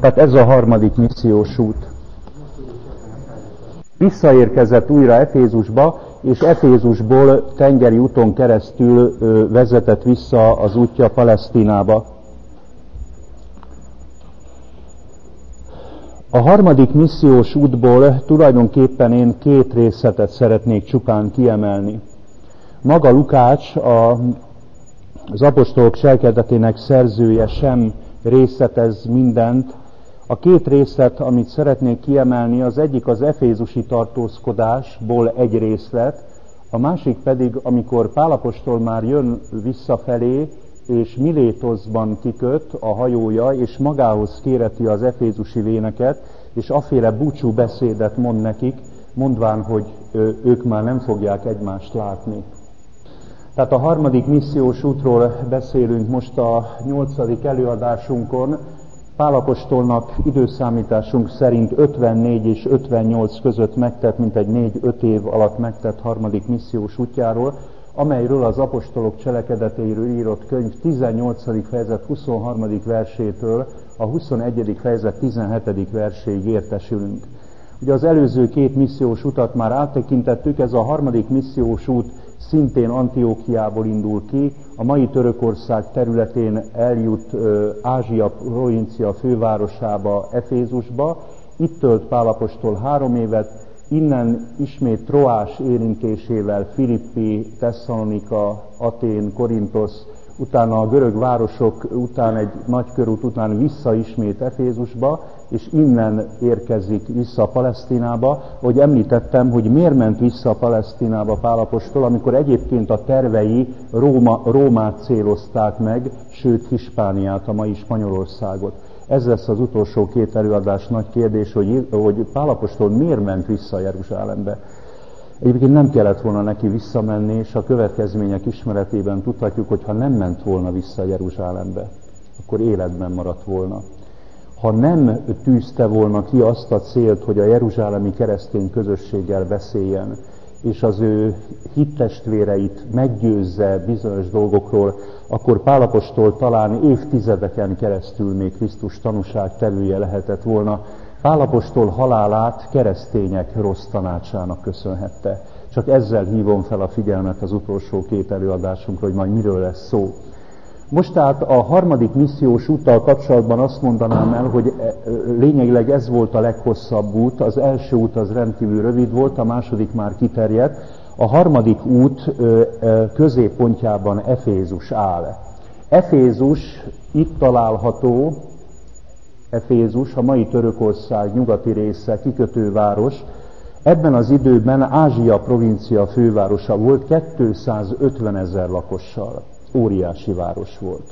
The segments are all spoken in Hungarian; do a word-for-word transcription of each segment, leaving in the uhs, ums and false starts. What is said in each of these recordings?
Tehát ez a harmadik missziós út. Visszaérkezett újra Efézusba, és Efézusból tengeri úton keresztül vezetett vissza az útja Palesztinába. A harmadik missziós útból tulajdonképpen én két részletet szeretnék csupán kiemelni. Maga Lukács, a, az apostolok cselekedetének szerzője sem részletez mindent. A két részlet, amit szeretnék kiemelni, az egyik az efézusi tartózkodásból egy részlet, a másik pedig, amikor Pál apostol már jön visszafelé, és Milétoszban kiköt a hajója, és magához kéreti az efézusi véneket, és aféle búcsú beszédet mond nekik, mondván, hogy ők már nem fogják egymást látni. Tehát a harmadik missziós útról beszélünk most a nyolcadik előadásunkon. Pál apostolnak időszámításunk szerint ötvennégy és ötvennyolc között megtett, mint egy négy-öt év alatt megtett harmadik missziós útjáról, amelyről az apostolok cselekedeteiről írott könyv tizennyolcadik fejezet huszonharmadik versétől a huszonegyedik fejezet tizenhetedik verséig értesülünk. Ugye az előző két missziós utat már áttekintettük, ez a harmadik missziós út szintén Antiókiából indul ki, a mai Törökország területén eljut Ázsia provincia fővárosába, Efézusba, itt tölt Pál apostol három évet, innen ismét Troás érintésével Filippi, Tesszalonika, Atén, Korintosz, utána a görög városok után egy nagy körút után vissza ismét Efézusba, és innen érkezik vissza Palesztinába. Ahogy említettem, hogy miért ment vissza Palesztinába Pál apostol, amikor egyébként a tervei Róma, Rómát célozták meg, sőt Hispániát, a mai Spanyolországot. Ez lesz az utolsó két előadás nagy kérdés, hogy, hogy Pál apostol miért ment vissza Jeruzsálembe. Egyébként nem kellett volna neki visszamenni, és a következmények ismeretében tudhatjuk, hogy ha nem ment volna vissza Jeruzsálembe, akkor életben maradt volna. Ha nem tűzte volna ki azt a célt, hogy a jeruzsálemi keresztény közösséggel beszéljen, és az ő hittestvéreit meggyőzze bizonyos dolgokról, akkor Pál apostol talán évtizedeken keresztül még Krisztus tanúságtevője lehetett volna. Pál apostol halálát keresztények rossz tanácsának köszönhette. Csak ezzel hívom fel a figyelmet az utolsó két előadásunkra, hogy majd miről lesz szó. Most tehát a harmadik missziós úttal kapcsolatban azt mondanám el, hogy lényegileg ez volt a leghosszabb út, az első út az rendkívül rövid volt, a második már kiterjedt, a harmadik út középpontjában Efézus áll. Efézus itt található, Efézus, a mai Törökország nyugati része, kikötőváros. Ebben az időben Ázsia provincia fővárosa volt, kétszázötvenezer lakossal. Óriási város volt.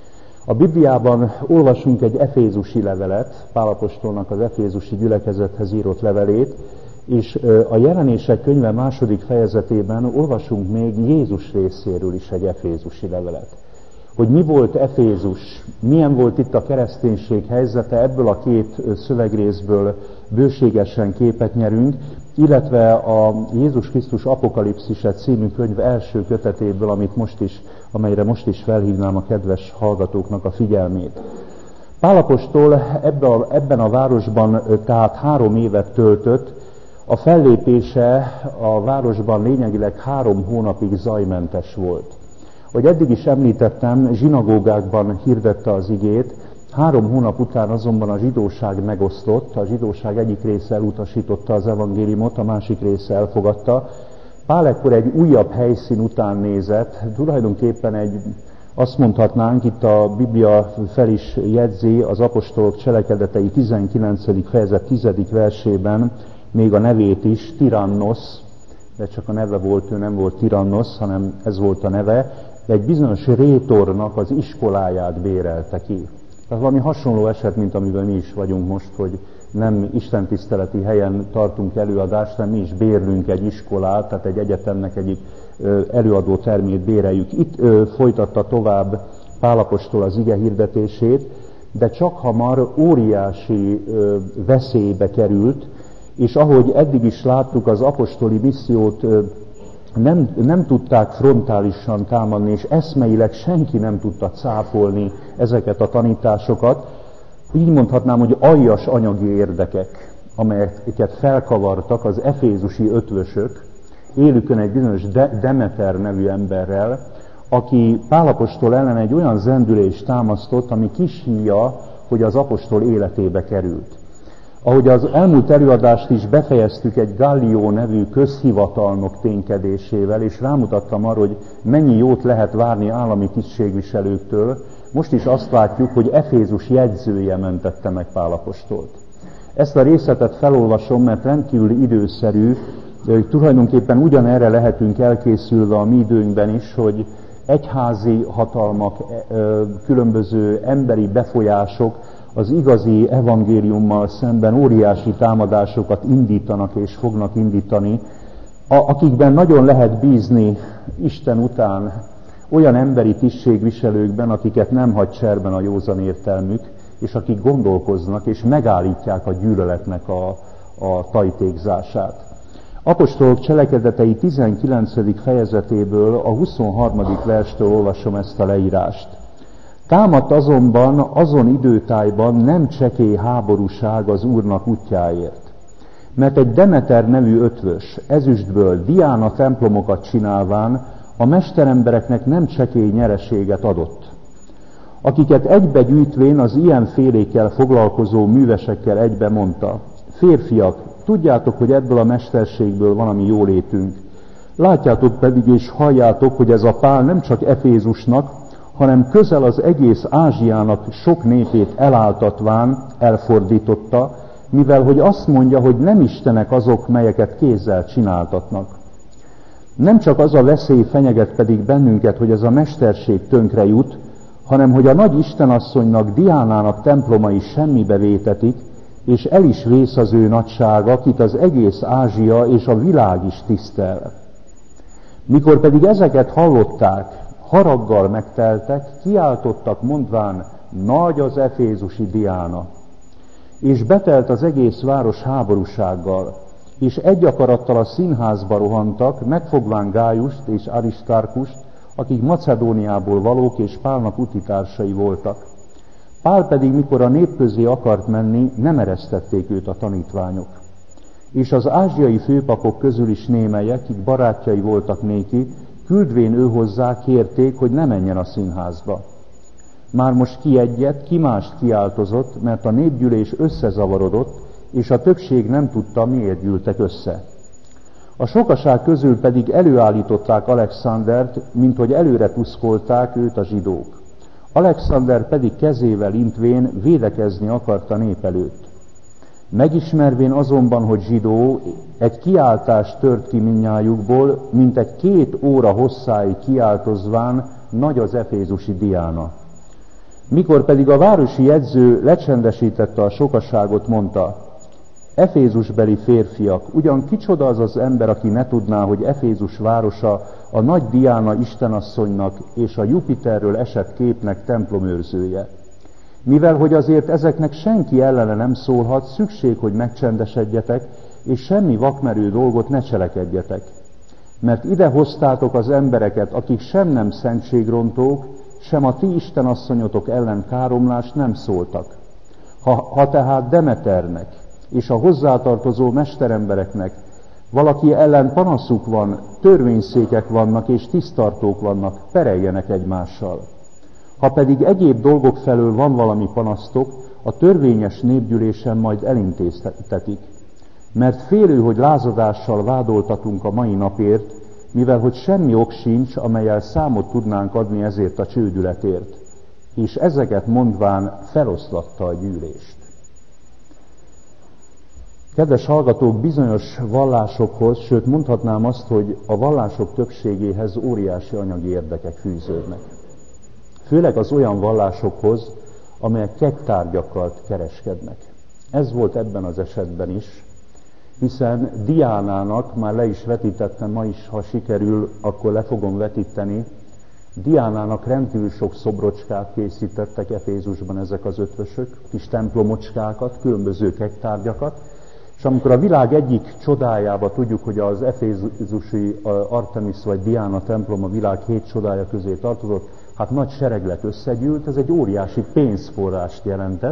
A Bibliában olvasunk egy efézusi levelet, Pál apostolnak az efézusi gyülekezethez írott levelét, és a Jelenések könyve második fejezetében olvasunk még Jézus részéről is egy efézusi levelet. Hogy mi volt Efézus, milyen volt itt a kereszténység helyzete, ebből a két szövegrészből bőségesen képet nyerünk, illetve a Jézus Krisztus Apokalipszise című könyv első kötetéből, amit most is, amelyre most is felhívnám a kedves hallgatóknak a figyelmét. Pál apostol ebben a, ebben a városban tehát három évet töltött, a fellépése a városban lényegileg három hónapig zajmentes volt. Hogy eddig is említettem, zsinagógákban hirdette az igét, három hónap után azonban a zsidóság megosztott, a zsidóság egyik része elutasította az evangéliumot, a másik része elfogadta. Pál ekkor egy újabb helyszín után nézett, tulajdonképpen egy, azt mondhatnánk, itt a Biblia fel is jegyzi az apostolok cselekedetei tizenkilencedik fejezet tizedik versében, még a nevét is, Tirannos, de csak a neve volt, ő nem volt Tirannos, hanem ez volt a neve, de egy bizonyos rétornak az iskoláját bérelte ki. Tehát valami hasonló eset, mint amiben mi is vagyunk most, hogy nem istentiszteleti helyen tartunk előadást, hanem mi is bérlünk egy iskolát, tehát egy egyetemnek egyik előadó termét béreljük. Itt folytatta tovább Pál apostol az ige hirdetését, de csak hamar óriási veszélybe került, és ahogy eddig is láttuk, az apostoli missziót nem, nem tudták frontálisan támadni, és eszmeileg senki nem tudta cáfolni ezeket a tanításokat, így mondhatnám, hogy aljas anyagi érdekek, amelyeket felkavartak az efézusi ötvösök, élükön egy bizonyos De- Demeter nevű emberrel, aki Pál apostol ellen egy olyan zendülést támasztott, ami kis híja, hogy az apostol életébe került. Ahogy az elmúlt előadást is befejeztük egy Gallió nevű közhivatalnok ténykedésével, és rámutattam arra, hogy mennyi jót lehet várni állami tisztségviselőktől, most is azt látjuk, hogy Efézus jegyzője mentette meg Pál apostolt. Ezt a részletet felolvasom, mert rendkívül időszerű, hogy tulajdonképpen ugyanerre lehetünk elkészülve a mi időnkben is, hogy egyházi hatalmak, különböző emberi befolyások az igazi evangéliummal szemben óriási támadásokat indítanak és fognak indítani, akikben nagyon lehet bízni Isten után olyan emberi tisztségviselőkben, akiket nem hagy cserben a józan értelmük, és akik gondolkoznak és megállítják a gyűlöletnek a, a tajtékzását. Apostolok cselekedetei tizenkilencedik fejezetéből a huszonharmadik verstől olvasom ezt a leírást. Támadt azonban azon időtájban nem csekély háborúság az Úrnak útjáért. Mert egy Demeter nevű ötvös, ezüstből Diána templomokat csinálván a mesterembereknek nem csekély nyereséget adott. Akiket egybe gyűjtvén az ilyen félékkel foglalkozó művesekkel egybe mondta: férfiak, tudjátok, hogy ebből a mesterségből van a mi jólétünk. Látjátok pedig és halljátok, hogy ez a Pál nem csak Efézusnak, hanem közel az egész Ázsiának sok népét eláltatván elfordította, mivel hogy azt mondja, hogy nem istenek azok, melyeket kézzel csináltatnak. Nem csak az a veszély fenyeget pedig bennünket, hogy ez a mesterség tönkre jut, hanem hogy a nagy istenasszonynak, Diánának templomai semmibe vétetik, és el is vész az ő nagysága, akit az egész Ázsia és a világ is tisztel. Mikor pedig ezeket hallották, haraggal megteltek, kiáltottak mondván: nagy az efézusi Diána. És betelt az egész város háborúsággal, és egy akarattal a színházba rohantak, megfogván Gájust és Aristarkust, akik Macedóniából valók és Pálnak utitársai voltak. Pál pedig, mikor a nép közé akart menni, nem eresztették őt a tanítványok. És az ázsiai főpapok közül is némelyek, akik barátjai voltak néki, küldvén ő hozzá, kérték, hogy ne menjen a színházba. Már most ki egyet, ki mást kiáltozott, mert a népgyűlés összezavarodott, és a többség nem tudta, miért gyűltek össze. A sokaság közül pedig előállították Alexandert, mint hogy előre tuszkolták őt a zsidók. Alexander pedig kezével intvén védekezni akart a nép előtt. Megismervén azonban, hogy zsidó, egy kiáltást tört ki mindnyájukból, mint egy két óra hosszáig kiáltozván: nagy az efézusi Diána. Mikor pedig a városi jegyző lecsendesítette a sokaságot, mondta: Efézusbeli férfiak, ugyan kicsoda az az ember, aki ne tudná, hogy Efézus városa a nagy Diána istenasszonynak és a Jupiterről esett képnek templomőrzője. Mivel hogy azért ezeknek senki ellene nem szólhat, szükség, hogy megcsendesedjetek, és semmi vakmerő dolgot ne cselekedjetek. Mert ide hoztátok az embereket, akik sem nem szentségrontók, sem a ti istenasszonyotok ellen káromlást nem szóltak. Ha, ha tehát Demeternek és a hozzátartozó mesterembereknek valaki ellen panaszuk van, törvényszékek vannak és tisztartók vannak, pereljenek egymással. Ha pedig egyéb dolgok felől van valami panasztok, a törvényes népgyűlésen majd elintéztetik. Mert félő, hogy lázadással vádoltatunk a mai napért, mivel hogy semmi ok sincs, amellyel számot tudnánk adni ezért a csődületért. És ezeket mondván feloszlatta a gyűlést. Kedves hallgatók, bizonyos vallásokhoz, sőt mondhatnám azt, hogy a vallások többségéhez óriási anyagi érdekek fűződnek. Főleg az olyan vallásokhoz, amelyek kegytárgyakkal kereskednek. Ez volt ebben az esetben is, hiszen Diánának, már le is vetítettem, ma is, ha sikerül, akkor le fogom vetíteni, Diánának rendkívül sok szobrocskát készítettek Efézusban ezek az ötvösök, kis templomocskákat, különböző kegytárgyakat, és amikor a világ egyik csodájába, tudjuk, hogy az efézusi Artemis vagy Diána templom a világ hét csodája közé tartozott, hát nagy sereglet összegyűlt, ez egy óriási pénzforrást jelentett,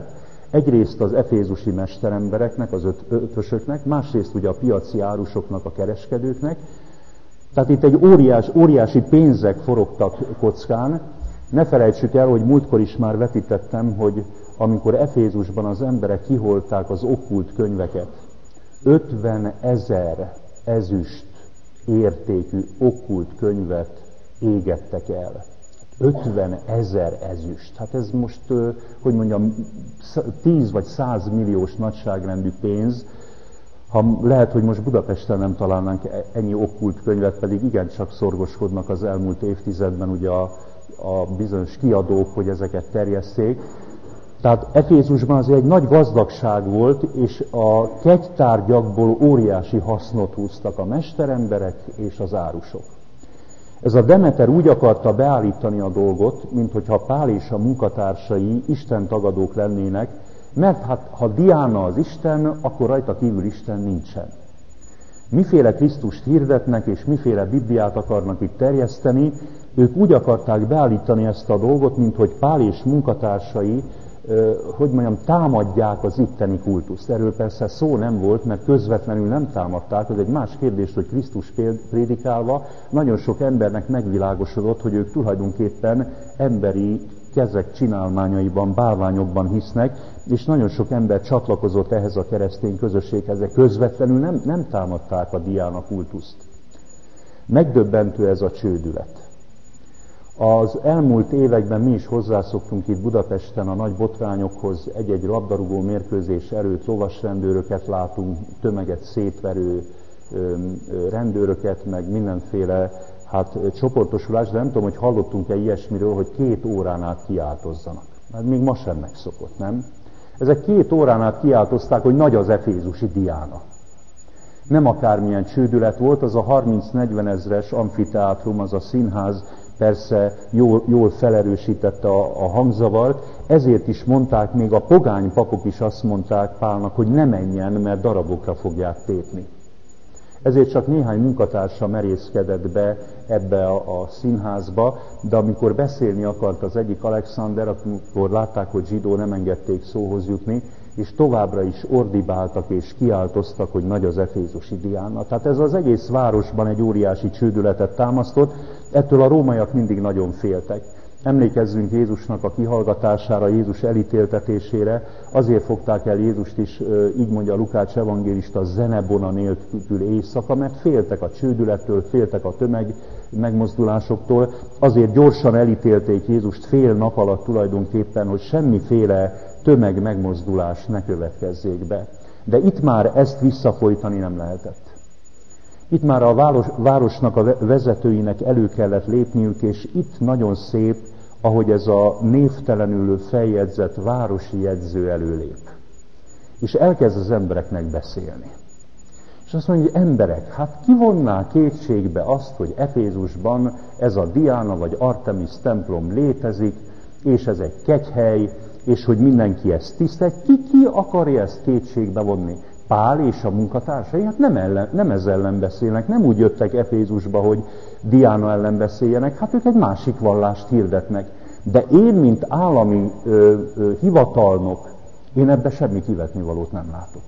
Egyrészt az efézusi mesterembereknek, az öt, ötösöknek, másrészt ugye a piaci árusoknak, a kereskedőknek. Tehát itt egy óriás, óriási pénzek forogtak kockán. Ne felejtsük el, hogy múltkor is már vetítettem, hogy amikor Efézusban az emberek kiholták az okkult könyveket, ötven ezer ezüst értékű okkult könyvet égettek el. ötven ezer ezüst. Hát ez most, hogy mondjam, tíz vagy száz milliós nagyságrendű pénz. Ha lehet, hogy most Budapesten nem találnánk ennyi okkult könyvet, pedig igencsak szorgoskodnak az elmúlt évtizedben ugye a, a bizonyos kiadók, hogy ezeket terjesszék. Tehát Efézusban azért egy nagy gazdagság volt, és a kegytárgyakból óriási hasznot húztak a mesteremberek és az árusok. Ez a Demeter úgy akarta beállítani a dolgot, minthogyha Pál és a munkatársai istentagadók lennének, mert hát ha Diána az Isten, akkor rajta kívül Isten nincsen. Miféle Krisztust hirdetnek, és miféle Bibliát akarnak itt terjeszteni, ők úgy akarták beállítani ezt a dolgot, minthogy Pál és munkatársai, hogy mondjam, támadják az itteni kultuszt. Erről persze szó nem volt, mert közvetlenül nem támadták, ez egy más kérdés, hogy Krisztus prédikálva nagyon sok embernek megvilágosodott, hogy ők tulajdonképpen emberi kezek csinálmányaiban, bálványokban hisznek, és nagyon sok ember csatlakozott ehhez a keresztény közösséghez, de közvetlenül nem, nem támadták a Diána kultuszt. Megdöbbentő ez a csődület. Az elmúlt években mi is hozzászoktunk itt Budapesten a nagy botrányokhoz, egy-egy labdarúgó mérkőzés előtt lovasrendőröket látunk, tömeget szétverő rendőröket, meg mindenféle hát, csoportosulás, de nem tudom, hogy hallottunk-e ilyesmiről, hogy két órán át kiáltozzanak. Hát még ma sem megszokott, nem? Ezek két órán át kiáltozták, hogy nagy az efézusi Diána. Nem akármilyen csődület volt, az a harminc-negyven ezres amfiteátrum, az a színház, persze jól, jól felerősítette a, a hangzavart, ezért is mondták, még a pogány papok is azt mondták Pálnak, hogy ne menjen, mert darabokra fogják tépni. Ezért csak néhány munkatársa merészkedett be ebbe a, a színházba, de amikor beszélni akart az egyik Alexander, akkor látták, hogy zsidó, nem engedték szóhoz jutni, és továbbra is ordibáltak és kiáltoztak, hogy nagy az efézusi Diána. Tehát ez az egész városban egy óriási csődületet támasztott, ettől a rómaiak mindig nagyon féltek. Emlékezzünk Jézusnak a kihallgatására, Jézus elítéltetésére, azért fogták el Jézust is, így mondja Lukács evangélista, zenebona nélkül éjszaka, mert féltek a csődülettől, féltek a tömeg megmozdulásoktól, azért gyorsan elítélték Jézust fél nap alatt tulajdonképpen, hogy semmiféle tömeg megmozdulás ne következzék be. De itt már ezt visszafolytani nem lehetett. Itt már a város, városnak a vezetőinek elő kellett lépniük, és itt nagyon szép, ahogy ez a névtelenül feljegyzett városi jegyző előlép. És elkezd az embereknek beszélni. És azt mondja, hogy emberek, hát ki vonná kétségbe azt, hogy Efézusban ez a Diána vagy Artemis templom létezik, és ez egy kegyhely, és hogy mindenki ezt tisztel. Ki, ki akarja ezt kétségbe vonni? Pál és a munkatársai, hát nem, ellen, nem ez ellen beszélnek, nem úgy jöttek Efézusba, hogy Diána ellen beszéljenek, hát ők egy másik vallást hirdetnek. De én, mint állami ö, ö, hivatalnok, én ebbe semmi kivetnivalót nem látok.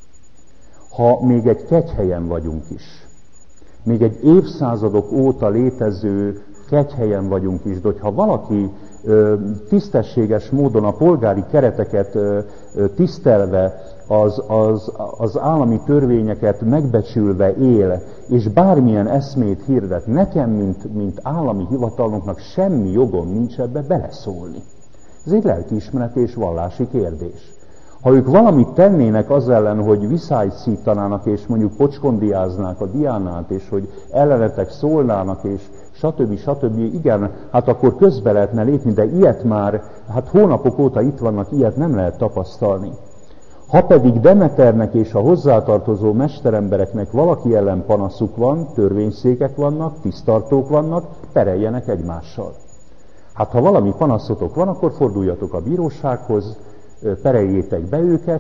Ha még egy kegyhelyen vagyunk is, még egy évszázadok óta létező kegyhelyen vagyunk is, de hogyha valaki ö, tisztességes módon a polgári kereteket ö, ö, tisztelve, Az, az, az állami törvényeket megbecsülve él, és bármilyen eszmét hirdet, nekem, mint, mint állami hivatalnoknak semmi jogom nincs ebbe beleszólni. Ez egy lelkiismereti és vallási kérdés. Ha ők valamit tennének az ellen, hogy viszályszítanának, és mondjuk pocskondiáznák a Diánát, és hogy ellenetek szólnának, és stb. stb. Igen, hát akkor közbe lehetne lépni, de ilyet már, hát hónapok óta itt vannak, ilyet nem lehet tapasztalni. Ha pedig Demeternek és a hozzátartozó mesterembereknek valaki ellen panaszuk van, törvényszékek vannak, tisztartók vannak, pereljenek egymással. Hát ha valami panaszotok van, akkor forduljatok a bírósághoz, pereljétek be őket,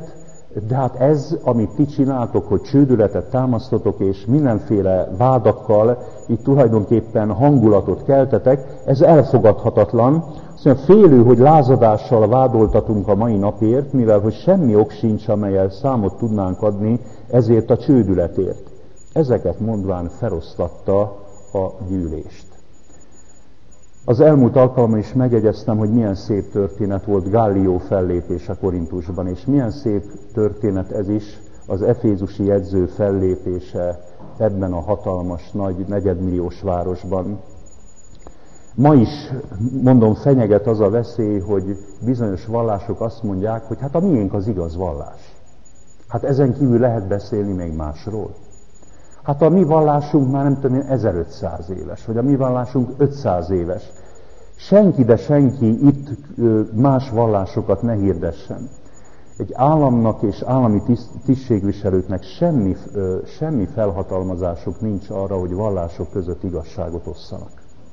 De hát ez, amit ti csináltok, hogy csődületet támasztotok, és mindenféle vádakkal itt tulajdonképpen hangulatot keltetek, ez elfogadhatatlan. Azt mondja, félő, hogy lázadással vádoltatunk a mai napért, mivel hogy semmi ok sincs, amellyel számot tudnánk adni ezért a csődületért. Ezeket mondván feloszlatta a gyűlést. Az elmúlt alkalommal is megjegyeztem, hogy milyen szép történet volt Gallió fellépése Korintusban, és milyen szép történet ez is, az efézusi jegyző fellépése ebben a hatalmas, nagy, negyedmilliós városban. Ma is, mondom, fenyeget az a veszély, hogy bizonyos vallások azt mondják, hogy hát a miénk az igaz vallás. Hát ezen kívül lehet beszélni még másról. Hát a mi vallásunk már nem tudom én ezerötszáz éves, vagy a mi vallásunk ötszáz éves. Senki, de senki itt más vallásokat ne hirdessen. Egy államnak és állami tisztségviselőknek semmi, semmi felhatalmazásuk nincs arra, hogy vallások között igazságot osszanak.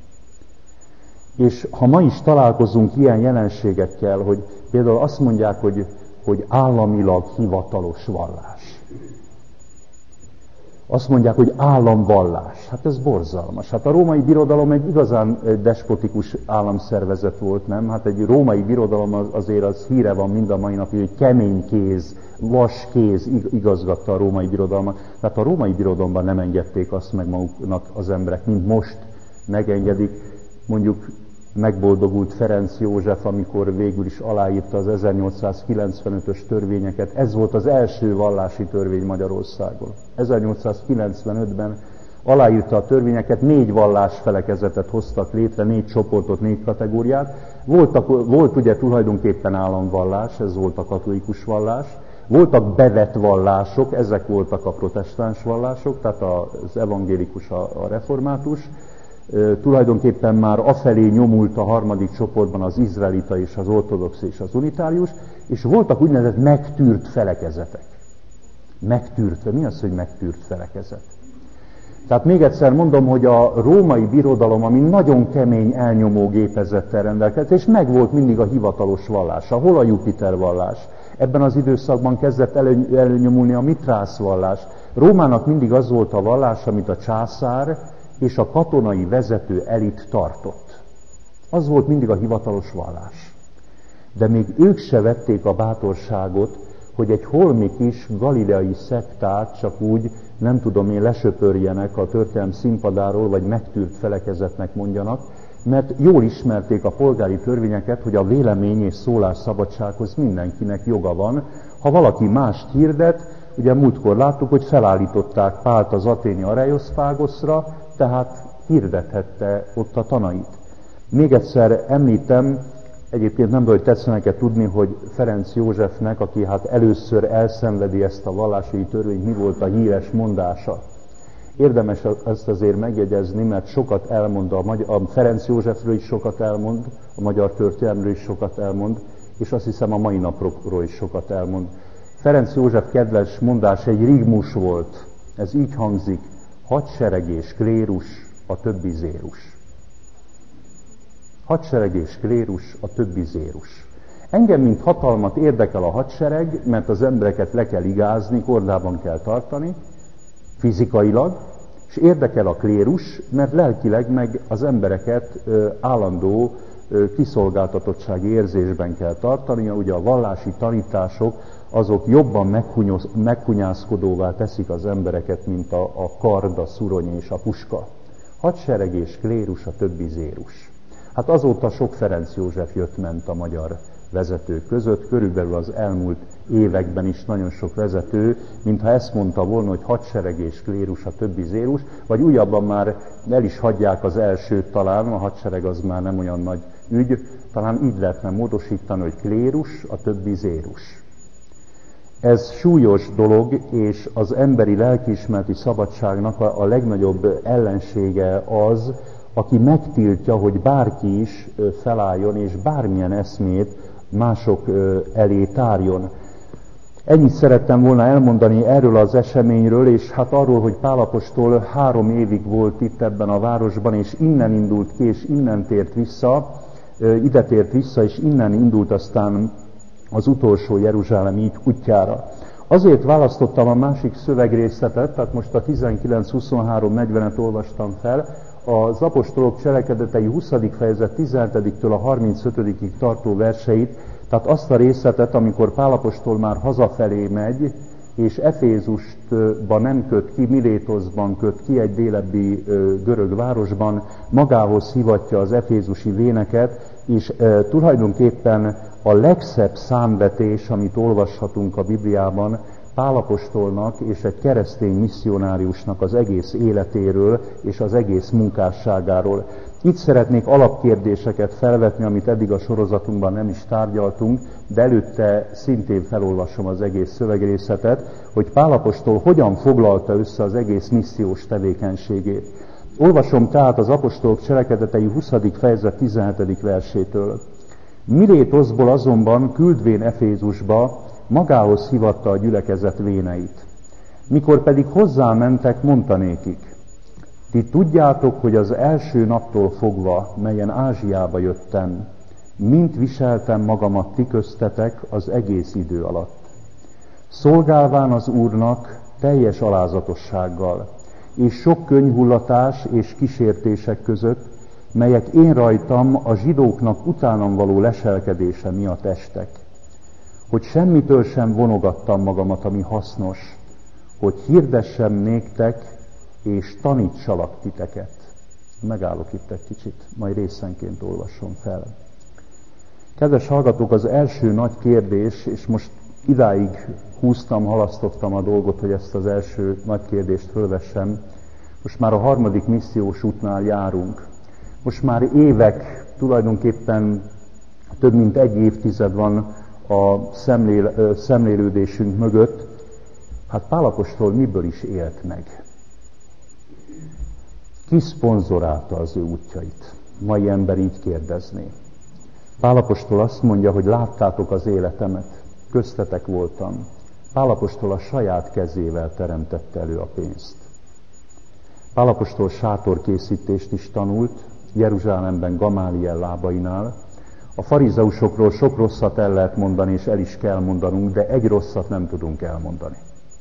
És ha ma is találkozunk ilyen jelenségekkel, hogy például azt mondják, hogy, hogy államilag hivatalos vallás. Azt mondják, hogy államvallás. Hát ez borzalmas. Hát a római birodalom egy igazán despotikus államszervezet volt, nem? Hát egy római birodalom azért az híre van mind a mai napig, hogy kemény kéz, vas kéz igazgatta a római birodalmat. Tehát a római birodalomban nem engedték azt meg maguknak az emberek, mint most megengedik. Mondjuk megboldogult Ferenc József, amikor végül is aláírta az ezernyolcszázkilencvenötös törvényeket. Ez volt az első vallási törvény Magyarországon. ezernyolcszázkilencvenötben aláírta a törvényeket, négy vallásfelekezetet hoztak létre, négy csoportot, négy kategóriát. Voltak, volt ugye tulajdonképpen államvallás, ez volt a katolikus vallás. Voltak bevett vallások, ezek voltak a protestáns vallások, tehát az evangélikus, a, a református. E, tulajdonképpen már afelé nyomult a harmadik csoportban az izraelita és az ortodox és az unitárius, és voltak úgynevezett megtűrt felekezetek. Megtűrtve. Mi az, hogy megtűrt felekezet? Tehát még egyszer mondom, hogy a római birodalom, ami nagyon kemény elnyomó gépezettel rendelkezett, és megvolt mindig a hivatalos vallása. Hol a Jupiter vallás? Ebben az időszakban kezdett elő, előnyomulni a Mitrász vallás. Rómának mindig az volt a vallás, amit a császár és a katonai vezető elit tartott. Az volt mindig a hivatalos vallás. De még ők se vették a bátorságot, hogy egy holmi kis galileai szektát csak úgy, nem tudom én, lesöpörjenek a történelem színpadáról, vagy megtűrt felekezetnek mondjanak, mert jól ismerték a polgári törvényeket, hogy a vélemény és szólásszabadsághoz mindenkinek joga van. Ha valaki mást hirdet, ugye múltkor láttuk, hogy felállították Pált az athéni Areioszfágoszra, tehát hirdethette ott a tanait. Még egyszer említem, egyébként nem hogy tetszene neked tudni, hogy Ferenc Józsefnek, aki hát először elszenvedi ezt a vallási törvényt, mi volt a híres mondása. Érdemes ezt azért megjegyezni, mert sokat elmond a, magyar, a Ferenc Józsefről is sokat elmond, a magyar történelemről is sokat elmond, és azt hiszem a mai napról is sokat elmond. Ferenc József kedves mondás egy rigmus volt, ez így hangzik: hadsereg és klérus, a többi zérus. Hadsereg és klérus, a többi zérus. Engem, mint hatalmat érdekel a hadsereg, mert az embereket le kell igázni, kordában kell tartani, fizikailag, és érdekel a klérus, mert lelkileg meg az embereket ö, állandó ö, kiszolgáltatottsági érzésben kell tartani. Ugye a vallási tanítások azok jobban megkunyászkodóvá teszik az embereket, mint a, a kard, a szurony és a puska. Hadsereg és klérus, a többi zérus. Hát azóta sok Ferenc József jött-ment a magyar vezetők között, körülbelül az elmúlt években is nagyon sok vezető, mintha ezt mondta volna, hogy hadsereg és klérus, a többi zérus, vagy újabban már el is hagyják az elsőt talán, a hadsereg az már nem olyan nagy ügy, talán így lehetne módosítani, hogy klérus, a többi zérus. Ez súlyos dolog, és az emberi lelkiismereti szabadságnak a, a legnagyobb ellensége az, aki megtiltja, hogy bárki is felálljon, és bármilyen eszmét mások elé tárjon. Ennyit szerettem volna elmondani erről az eseményről, és hát arról, hogy Pál apostol három évig volt itt ebben a városban, és innen indult ki, és innen tért vissza, ide tért vissza, és innen indult aztán az utolsó jeruzsálemi útjára. Azért választottam a másik szövegrészletet, tehát most a tizenkilenc huszonhárom negyvenet olvastam fel, az apostolok cselekedetei huszadik fejezet tizenhetediktől a harmincötödikig tartó verseit, tehát azt a részletet, amikor Pál apostol már hazafelé megy, és Efézusba nem köt ki, Milétoszban köt ki, egy délebbi görög városban, magához hívatja az efézusi véneket, és e, tulajdonképpen a legszebb számvetés, amit olvashatunk a Bibliában, Pál apostolnak és egy keresztény misszionáriusnak az egész életéről és az egész munkásságáról. Itt szeretnék alapkérdéseket felvetni, amit eddig a sorozatunkban nem is tárgyaltunk, de előtte szintén felolvasom az egész szövegrészletet, hogy Pál apostol hogyan foglalta össze az egész missziós tevékenységét. Olvasom tehát az apostolok cselekedetei huszadik fejezet tizenhetedik versétől. Milétoszból azonban küldvén Efézusba magához hívatta a gyülekezet véneit. Mikor pedig hozzámentek, mondta nékik: ti tudjátok, hogy az első naptól fogva, melyen Ázsiába jöttem, mint viseltem magamat ti köztetek az egész idő alatt. Szolgálván az Úrnak teljes alázatossággal, és sok könyhullatás és kísértések között, melyek én rajtam a zsidóknak utánam való leselkedése miatt estek. Hogy semmitől sem vonogattam magamat, ami hasznos, hogy hirdessem néktek, és tanítsalak titeket. Megállok itt egy kicsit, majd részenként olvasom fel. Kedves hallgatók, az első nagy kérdés, és most idáig húztam, halasztottam a dolgot, hogy ezt az első nagy kérdést fölvessem. Most már a harmadik missziós útnál járunk. Most már évek, tulajdonképpen több mint egy évtized van a szemlél, szemlélődésünk mögött. Hát Pál apostol miből is élt meg? Ki szponzorálta az ő útjait? Mai ember így kérdezné. Pál apostol azt mondja, hogy láttátok az életemet, köztetek voltam. Pál apostol a saját kezével teremtette elő a pénzt. Pál apostol sátorkészítést is tanult, Jeruzsálemben Gamáliel lábainál. A farizeusokról sok rosszat el lehet mondani, és el is kell mondanunk, de egy rosszat nem tudunk elmondani.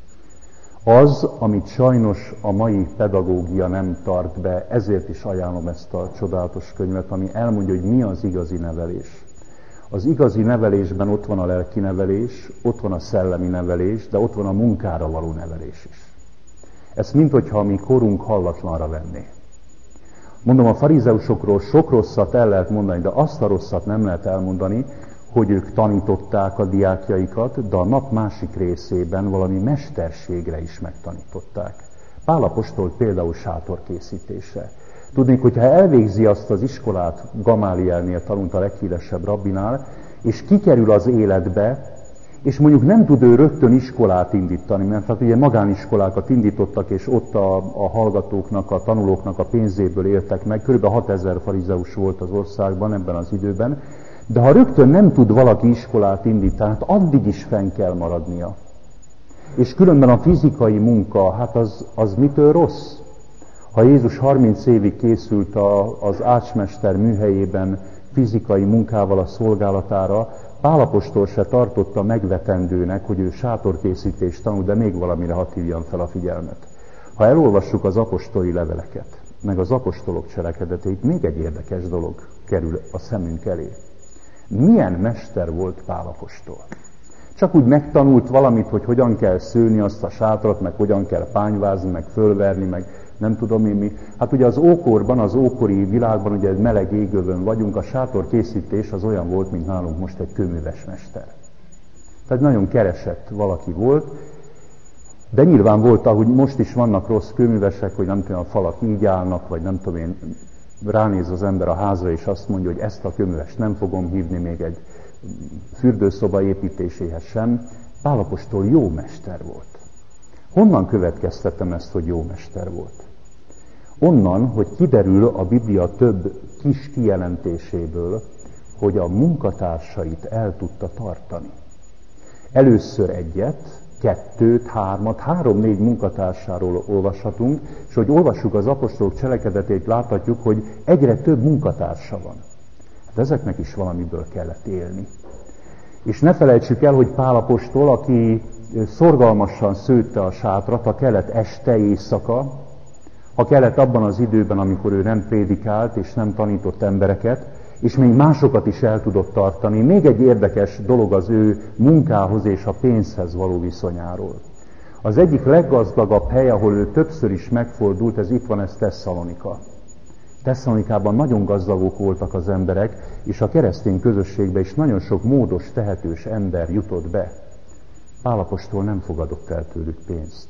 Az, amit sajnos a mai pedagógia nem tart be, ezért is ajánlom ezt a csodálatos könyvet, ami elmondja, hogy mi az igazi nevelés. Az igazi nevelésben ott van a lelki nevelés, ott van a szellemi nevelés, de ott van a munkára való nevelés is. Ezt minthogyha a mi korunk hallatlanra venné. Mondom, a farizeusokról sok rosszat el lehet mondani, de azt a rosszat nem lehet elmondani, hogy ők tanították a diákjaikat, de a nap másik részében valami mesterségre is megtanították. Pál apostol például sátorkészítésre. Tudnék, hogyha elvégzi azt az iskolát, Gamálielnél tanult a leghíresebb rabbinál, és kikerül az életbe, és mondjuk nem tud ő rögtön iskolát indítani, mert hát ugye magániskolákat indítottak, és ott a, a hallgatóknak, a tanulóknak a pénzéből éltek meg. Körülbelül hatezer farizeus volt az országban ebben az időben. De ha rögtön nem tud valaki iskolát indítani, hát addig is fenn kell maradnia. És különben a fizikai munka, hát az, az mitől rossz? Ha Jézus harminc évig készült a, az ácsmester műhelyében fizikai munkával a szolgálatára, Pál apostol se tartotta megvetendőnek, hogy ő sátorkészítést tanul, de még valamire hadd hívjam fel a figyelmet. Ha elolvassuk az apostoli leveleket, meg az apostolok cselekedeteit, még egy érdekes dolog kerül a szemünk elé. Milyen mester volt Pál apostol? Csak úgy megtanult valamit, hogy hogyan kell szőni azt a sátrat, meg hogyan kell pányvázni, meg fölverni, meg nem tudom én mi. Hát ugye az ókorban, az ókori világban, ugye egy meleg égövön vagyunk, a sátorkészítés az olyan volt, mint nálunk most egy kőműves mester. Tehát nagyon keresett valaki volt, de nyilván volt, ahogy most is vannak rossz kőművesek, hogy nem tudom, a falak így állnak, vagy nem tudom én, ránéz az ember a házra, és azt mondja, hogy ezt a kőművest nem fogom hívni még egy fürdőszoba építéséhez sem. Pál apostol jó mester volt. Honnan következtetem ezt, hogy jó mester volt? Onnan, hogy kiderül a Biblia több kis kijelentéséből, hogy a munkatársait el tudta tartani. Először egyet, kettőt, hármat, három-négy munkatársáról olvashatunk, és hogy olvassuk az apostolok cselekedetét, láthatjuk, hogy egyre több munkatársa van. Hát ezeknek is valamiből kellett élni. És ne felejtsük el, hogy Pál apostol, aki szorgalmasan szőtte a sátrat, ha kellett este, éjszaka, ha kellett abban az időben, amikor ő nem prédikált és nem tanított embereket, és még másokat is el tudott tartani. Még egy érdekes dolog az ő munkához és a pénzhez való viszonyáról. Az egyik leggazdagabb hely, ahol ő többször is megfordult, ez itt van, ez Tesszalonika. Tesszalonikában nagyon gazdagok voltak az emberek, és a keresztény közösségbe is nagyon sok módos, tehetős ember jutott be. Pál apostol nem fogadott el tőlük pénzt.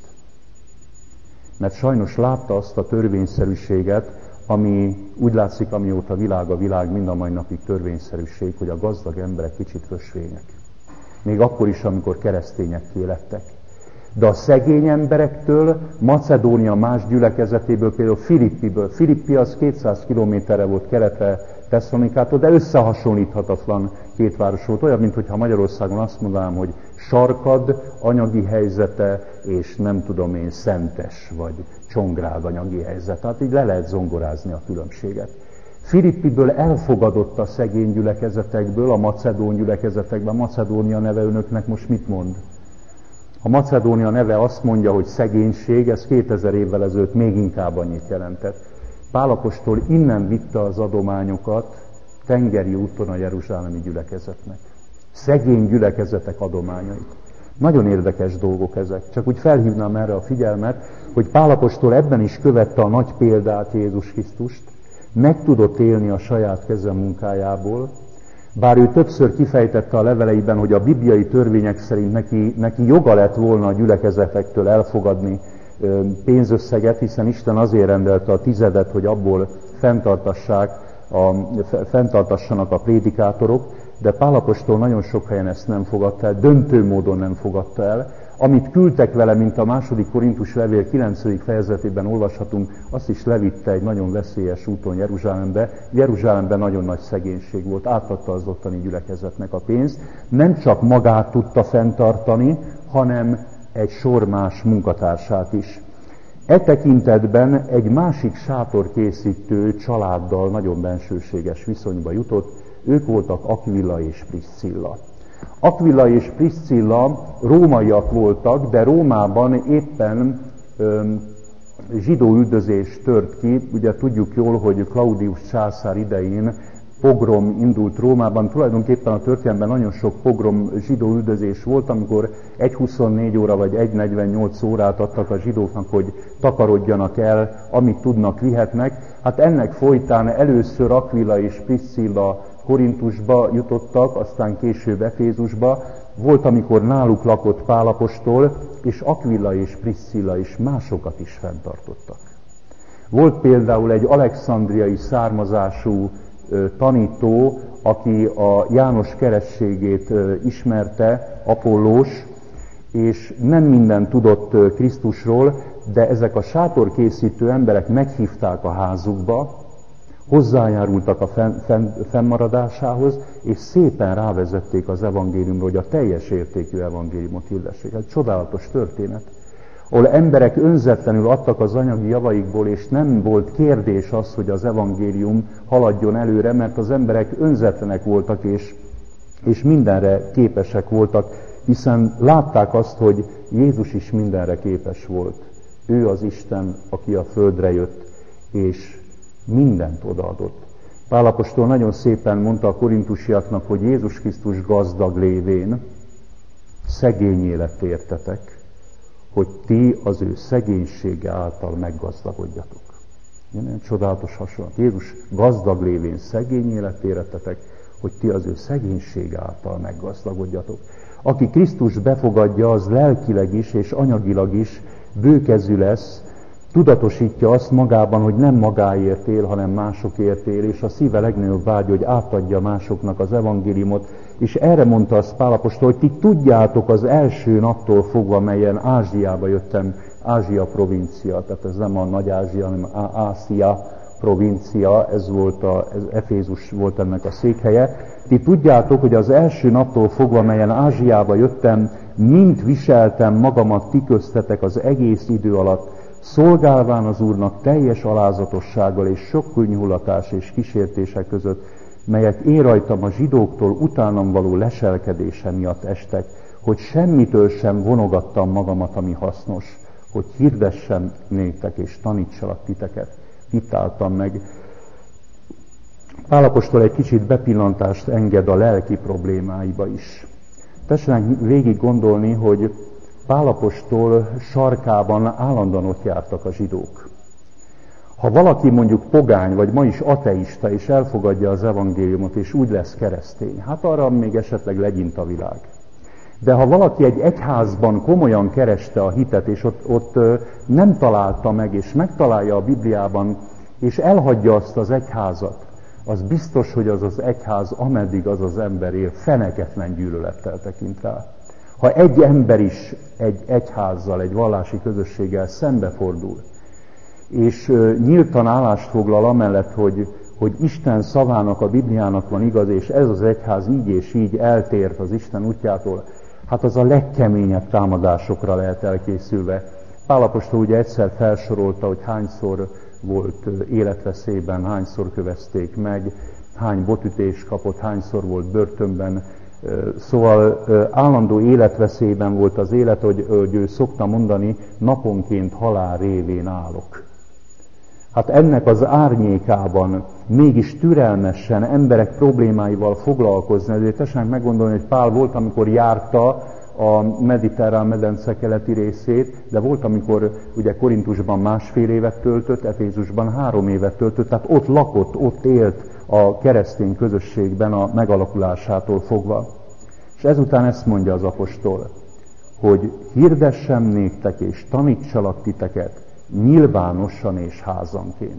Mert sajnos látta azt a törvényszerűséget, ami úgy látszik, amióta világ a világ, mind a mai napig törvényszerűség, hogy a gazdag emberek kicsit fösvények. Még akkor is, amikor keresztényekké lettek. De a szegény emberektől, Macedónia más gyülekezetéből, például Filippiből, Filippi az kétszáz kilométerre volt keletre Tesszalonikától, de összehasonlíthatatlan két város volt. Olyan, mintha Magyarországon azt mondanám, hogy Sarkad anyagi helyzete, és nem tudom én, Szentes, vagy Csongrád anyagi helyzet. Tehát így le lehet zongorázni a különbséget. Filippiből elfogadott a szegény gyülekezetekből, a macedón gyülekezetekben. Macedónia neve önöknek most mit mond? A Macedónia neve azt mondja, hogy szegénység, ez kétezer évvel ezelőtt még inkább annyit jelentett. Pál apostol innen vitte az adományokat tengeri úton a jeruzsálemi gyülekezetnek. Szegény gyülekezetek adományait. Nagyon érdekes dolgok ezek. Csak úgy felhívnám erre a figyelmet, hogy Pál apostol ebben is követte a nagy példát Jézus Krisztust, meg tudott élni a saját keze munkájából, bár ő többször kifejtette a leveleiben, hogy a bibliai törvények szerint neki, neki joga lett volna a gyülekezetektől elfogadni pénzösszeget, hiszen Isten azért rendelte a tizedet, hogy abból fenntartassák a, fenntartassanak a prédikátorok, de Pál apostol nagyon sok helyen ezt nem fogadta el, döntő módon nem fogadta el. Amit küldtek vele, mint a második Korintus levél kilencedik fejezetében olvashatunk, azt is levitte egy nagyon veszélyes úton Jeruzsálembe. Jeruzsálemben nagyon nagy szegénység volt, átadta az ottani gyülekezetnek a pénzt. Nem csak magát tudta fenntartani, hanem egy sor más munkatársát is. E tekintetben egy másik sátorkészítő családdal nagyon bensőséges viszonyba jutott, ők voltak Akvila és Priscilla. Akvila és Priscilla rómaiak voltak, de Rómában éppen öm, zsidó üldözés tört ki. Ugye tudjuk jól, hogy Claudius császár idején pogrom indult Rómában. Tulajdonképpen a történelemben nagyon sok pogrom zsidó üldözés volt, amikor egy huszonnégy óra vagy egy negyvennyolc órát adtak a zsidóknak, hogy takarodjanak el, amit tudnak, vihetnek. Hát ennek folytán először Akvila és Priscilla Korintusba jutottak, aztán később Efézusba. Volt, amikor náluk lakott Pál apostol, és Akvila és Priscilla is másokat is fenntartottak. Volt például egy alexandriai származású ö, tanító, aki a János kerességét ö, ismerte, Apollós, és nem minden tudott ö, Krisztusról, de ezek a sátorkészítő emberek meghívták a házukba, hozzájárultak a fenn, fenn, fennmaradásához, és szépen rávezették az evangéliumra, hogy a teljes értékű evangéliumot hirdessék. Ez csodálatos történet, ahol emberek önzetlenül adtak az anyagi javaikból, és nem volt kérdés az, hogy az evangélium haladjon előre, mert az emberek önzetlenek voltak, és, és mindenre képesek voltak, hiszen látták azt, hogy Jézus is mindenre képes volt. Ő az Isten, aki a földre jött, és mindent odaadott. Pál apostol nagyon szépen mondta a korintusiaknak, hogy Jézus Krisztus gazdag lévén szegényé lett értetek, hogy ti az ő szegénysége által meggazdagodjatok. Ilyen csodálatos hasonlat. Jézus gazdag lévén szegényé lett értetek, hogy ti az ő szegénysége által meggazdagodjatok. Aki Krisztus befogadja, az lelkileg is és anyagilag is bőkezű lesz, tudatosítja azt magában, hogy nem magáért él, hanem másokért él, és a szíve legnagyobb vágya, hogy átadja másoknak az evangéliumot. És erre mondta azt Pál apostol, hogy ti tudjátok az első naptól fogva, melyen Ázsiába jöttem, Ázsia provincia, tehát ez nem a Nagy-Ázsia, hanem Ázsia provincia, ez volt a, ez Efézus volt ennek a székhelye. Ti tudjátok, hogy az első naptól fogva, melyen Ázsiába jöttem, mint viseltem magamat ti köztetek az egész idő alatt, szolgálván az Úrnak teljes alázatossággal és sok könnyhullatás és kísértések között, melyek én rajtam a zsidóktól utánam való leselkedése miatt estek, hogy semmitől sem vonogattam magamat, ami hasznos, hogy hirdessem néktek és tanítsalak titeket. Itt álltam meg. Pál apostol egy kicsit bepillantást enged a lelki problémáiba is. Tessenek végig gondolni, hogy Pál apostol sarkában állandóan ott jártak a zsidók. Ha valaki mondjuk pogány, vagy ma is ateista, és elfogadja az evangéliumot, és úgy lesz keresztény, hát arra még esetleg legyint a világ. De ha valaki egy egyházban komolyan kereste a hitet, és ott, ott nem találta meg, és megtalálja a Bibliában, és elhagyja azt az egyházat, az biztos, hogy az az egyház, ameddig az az ember él, feneketlen gyűlölettel tekint rá. Ha egy ember is egy egyházzal, egy vallási közösséggel szembefordul, és nyíltan állást foglal amellett, hogy, hogy Isten szavának, a Bibliának van igaz, és ez az egyház így és így eltért az Isten útjától, hát az a legkeményebb támadásokra lehet elkészülve. Pál apostol ugye egyszer felsorolta, hogy hányszor volt életveszélyben, hányszor kövezték meg, hány botütés kapott, hányszor volt börtönben. Szóval állandó életveszélyben volt az élet, hogy, hogy ő szokta mondani, naponként halál révén állok. Hát ennek az árnyékában mégis türelmesen emberek problémáival foglalkozni, ezért tessenek meggondolni, hogy Pál volt, amikor járta a mediterrán medence keleti részét, de volt, amikor ugye Korintusban másfél évet töltött, Efézusban három évet töltött, tehát ott lakott, ott élt a keresztény közösségben a megalakulásától fogva. És ezután ezt mondja az apostol, hogy hirdessem néktek és tanítsalak titeket nyilvánosan és házanként.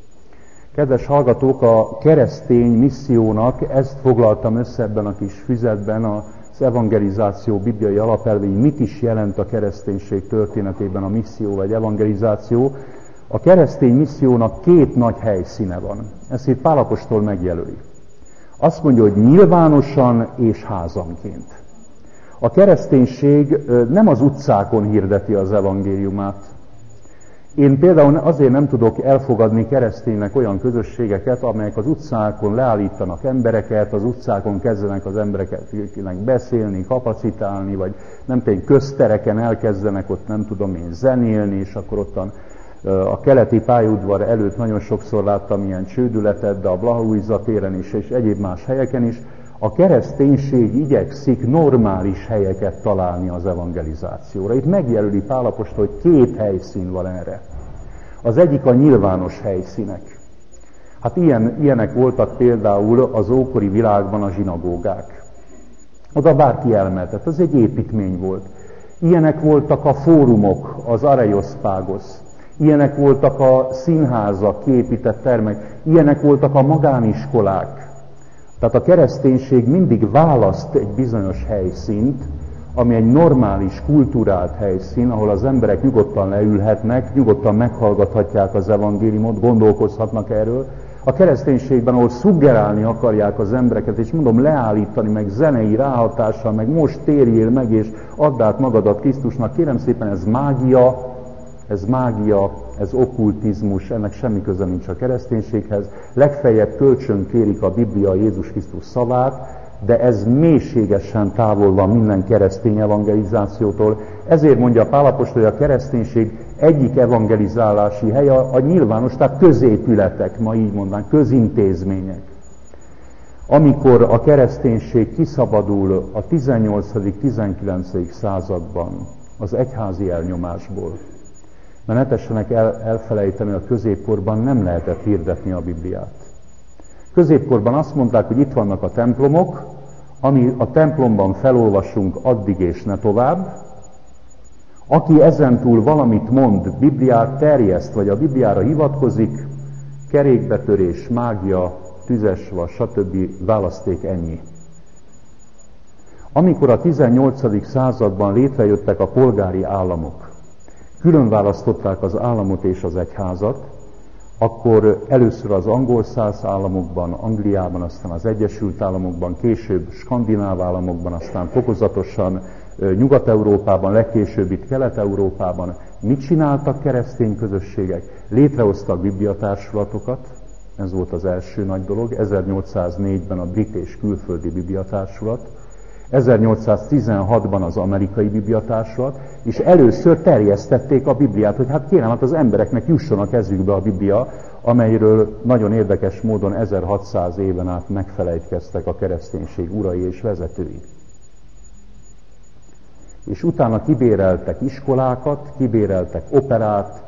Kedves hallgatók, a keresztény missziónak ezt foglaltam össze ebben a kis füzetben, az evangelizáció bibliai alapelvei, mit is jelent a kereszténység történetében a misszió vagy evangelizáció. A keresztény missziónak két nagy helyszíne van. Ezt itt Pál apostol megjelöli. Azt mondja, hogy nyilvánosan és házanként. A kereszténység nem az utcákon hirdeti az evangéliumát. Én például azért nem tudok elfogadni kereszténynek olyan közösségeket, amelyek az utcákon leállítanak embereket, az utcákon kezdenek az embereket beszélni, kapacitálni, vagy nem tudom, köztereken elkezdenek ott nem tudom én zenélni, és akkor ottan a keleti pályaudvar előtt nagyon sokszor láttam ilyen csődületet, de a Blaha-Lujza téren is, és egyéb más helyeken is. A kereszténység igyekszik normális helyeket találni az evangelizációra. Itt megjelöli Pál apostol, hogy két helyszín van erre. Az egyik a nyilvános helyszínek. Hát ilyen, ilyenek voltak például az ókori világban a zsinagógák. Oda bárki elmehetett, az egy építmény volt. Ilyenek voltak a fórumok, az Areiospágos. Ilyenek voltak a színházak, kiépített termek. Ilyenek voltak a magániskolák. Tehát a kereszténység mindig választ egy bizonyos helyszínt, ami egy normális, kulturált helyszín, ahol az emberek nyugodtan leülhetnek, nyugodtan meghallgathatják az evangéliumot, gondolkozhatnak erről. A kereszténységben, ahol szuggerálni akarják az embereket, és mondom, leállítani, meg zenei ráhatással, meg most térjél meg, és add át magadat Krisztusnak, kérem szépen, ez mágia, ez mágia, ez okkultizmus, ennek semmi köze nincs a kereszténységhez. Legfeljebb kölcsön kérik a Biblia Jézus Krisztus szavát, de ez mélységesen távol van minden keresztény evangelizációtól. Ezért mondja Pál apostol, hogy a kereszténység egyik evangelizálási helye a nyilvános, tehát középületek, ma így mondanánk, közintézmények. Amikor a kereszténység kiszabadul a tizennyolcadik-tizenkilencedik században az egyházi elnyomásból, mert ne tessenek el, elfelejteni, hogy a középkorban nem lehetett hirdetni a Bibliát. Középkorban azt mondták, hogy itt vannak a templomok, ami a templomban felolvasunk, addig és ne tovább. Aki ezentúl valamit mond, Bibliát terjeszt, vagy a Bibliára hivatkozik, kerékbetörés, mágia, tüzesvas, stb. Választék ennyi. Amikor a tizennyolcadik században létrejöttek a polgári államok, külön választották az államot és az egyházat, akkor először az angol száz államokban, Angliában, aztán az Egyesült Államokban, később skandináv államokban, aztán fokozatosan Nyugat-Európában, legkésőbb itt Kelet-Európában mit csináltak keresztény közösségek? Létrehoztak bibliatársulatokat, ez volt az első nagy dolog, ezernyolcszáznégyben a brit és külföldi bibliatársulat. ezernyolcszáztizenhatban az amerikai bibliatársulat, és először terjesztették a Bibliát, hogy hát kérem, hát az embereknek jusson a kezükbe a Biblia, amelyről nagyon érdekes módon ezerhatszáz éven át megfelejtkeztek a kereszténység urai és vezetői. És utána kibéreltek iskolákat, kibéreltek operát,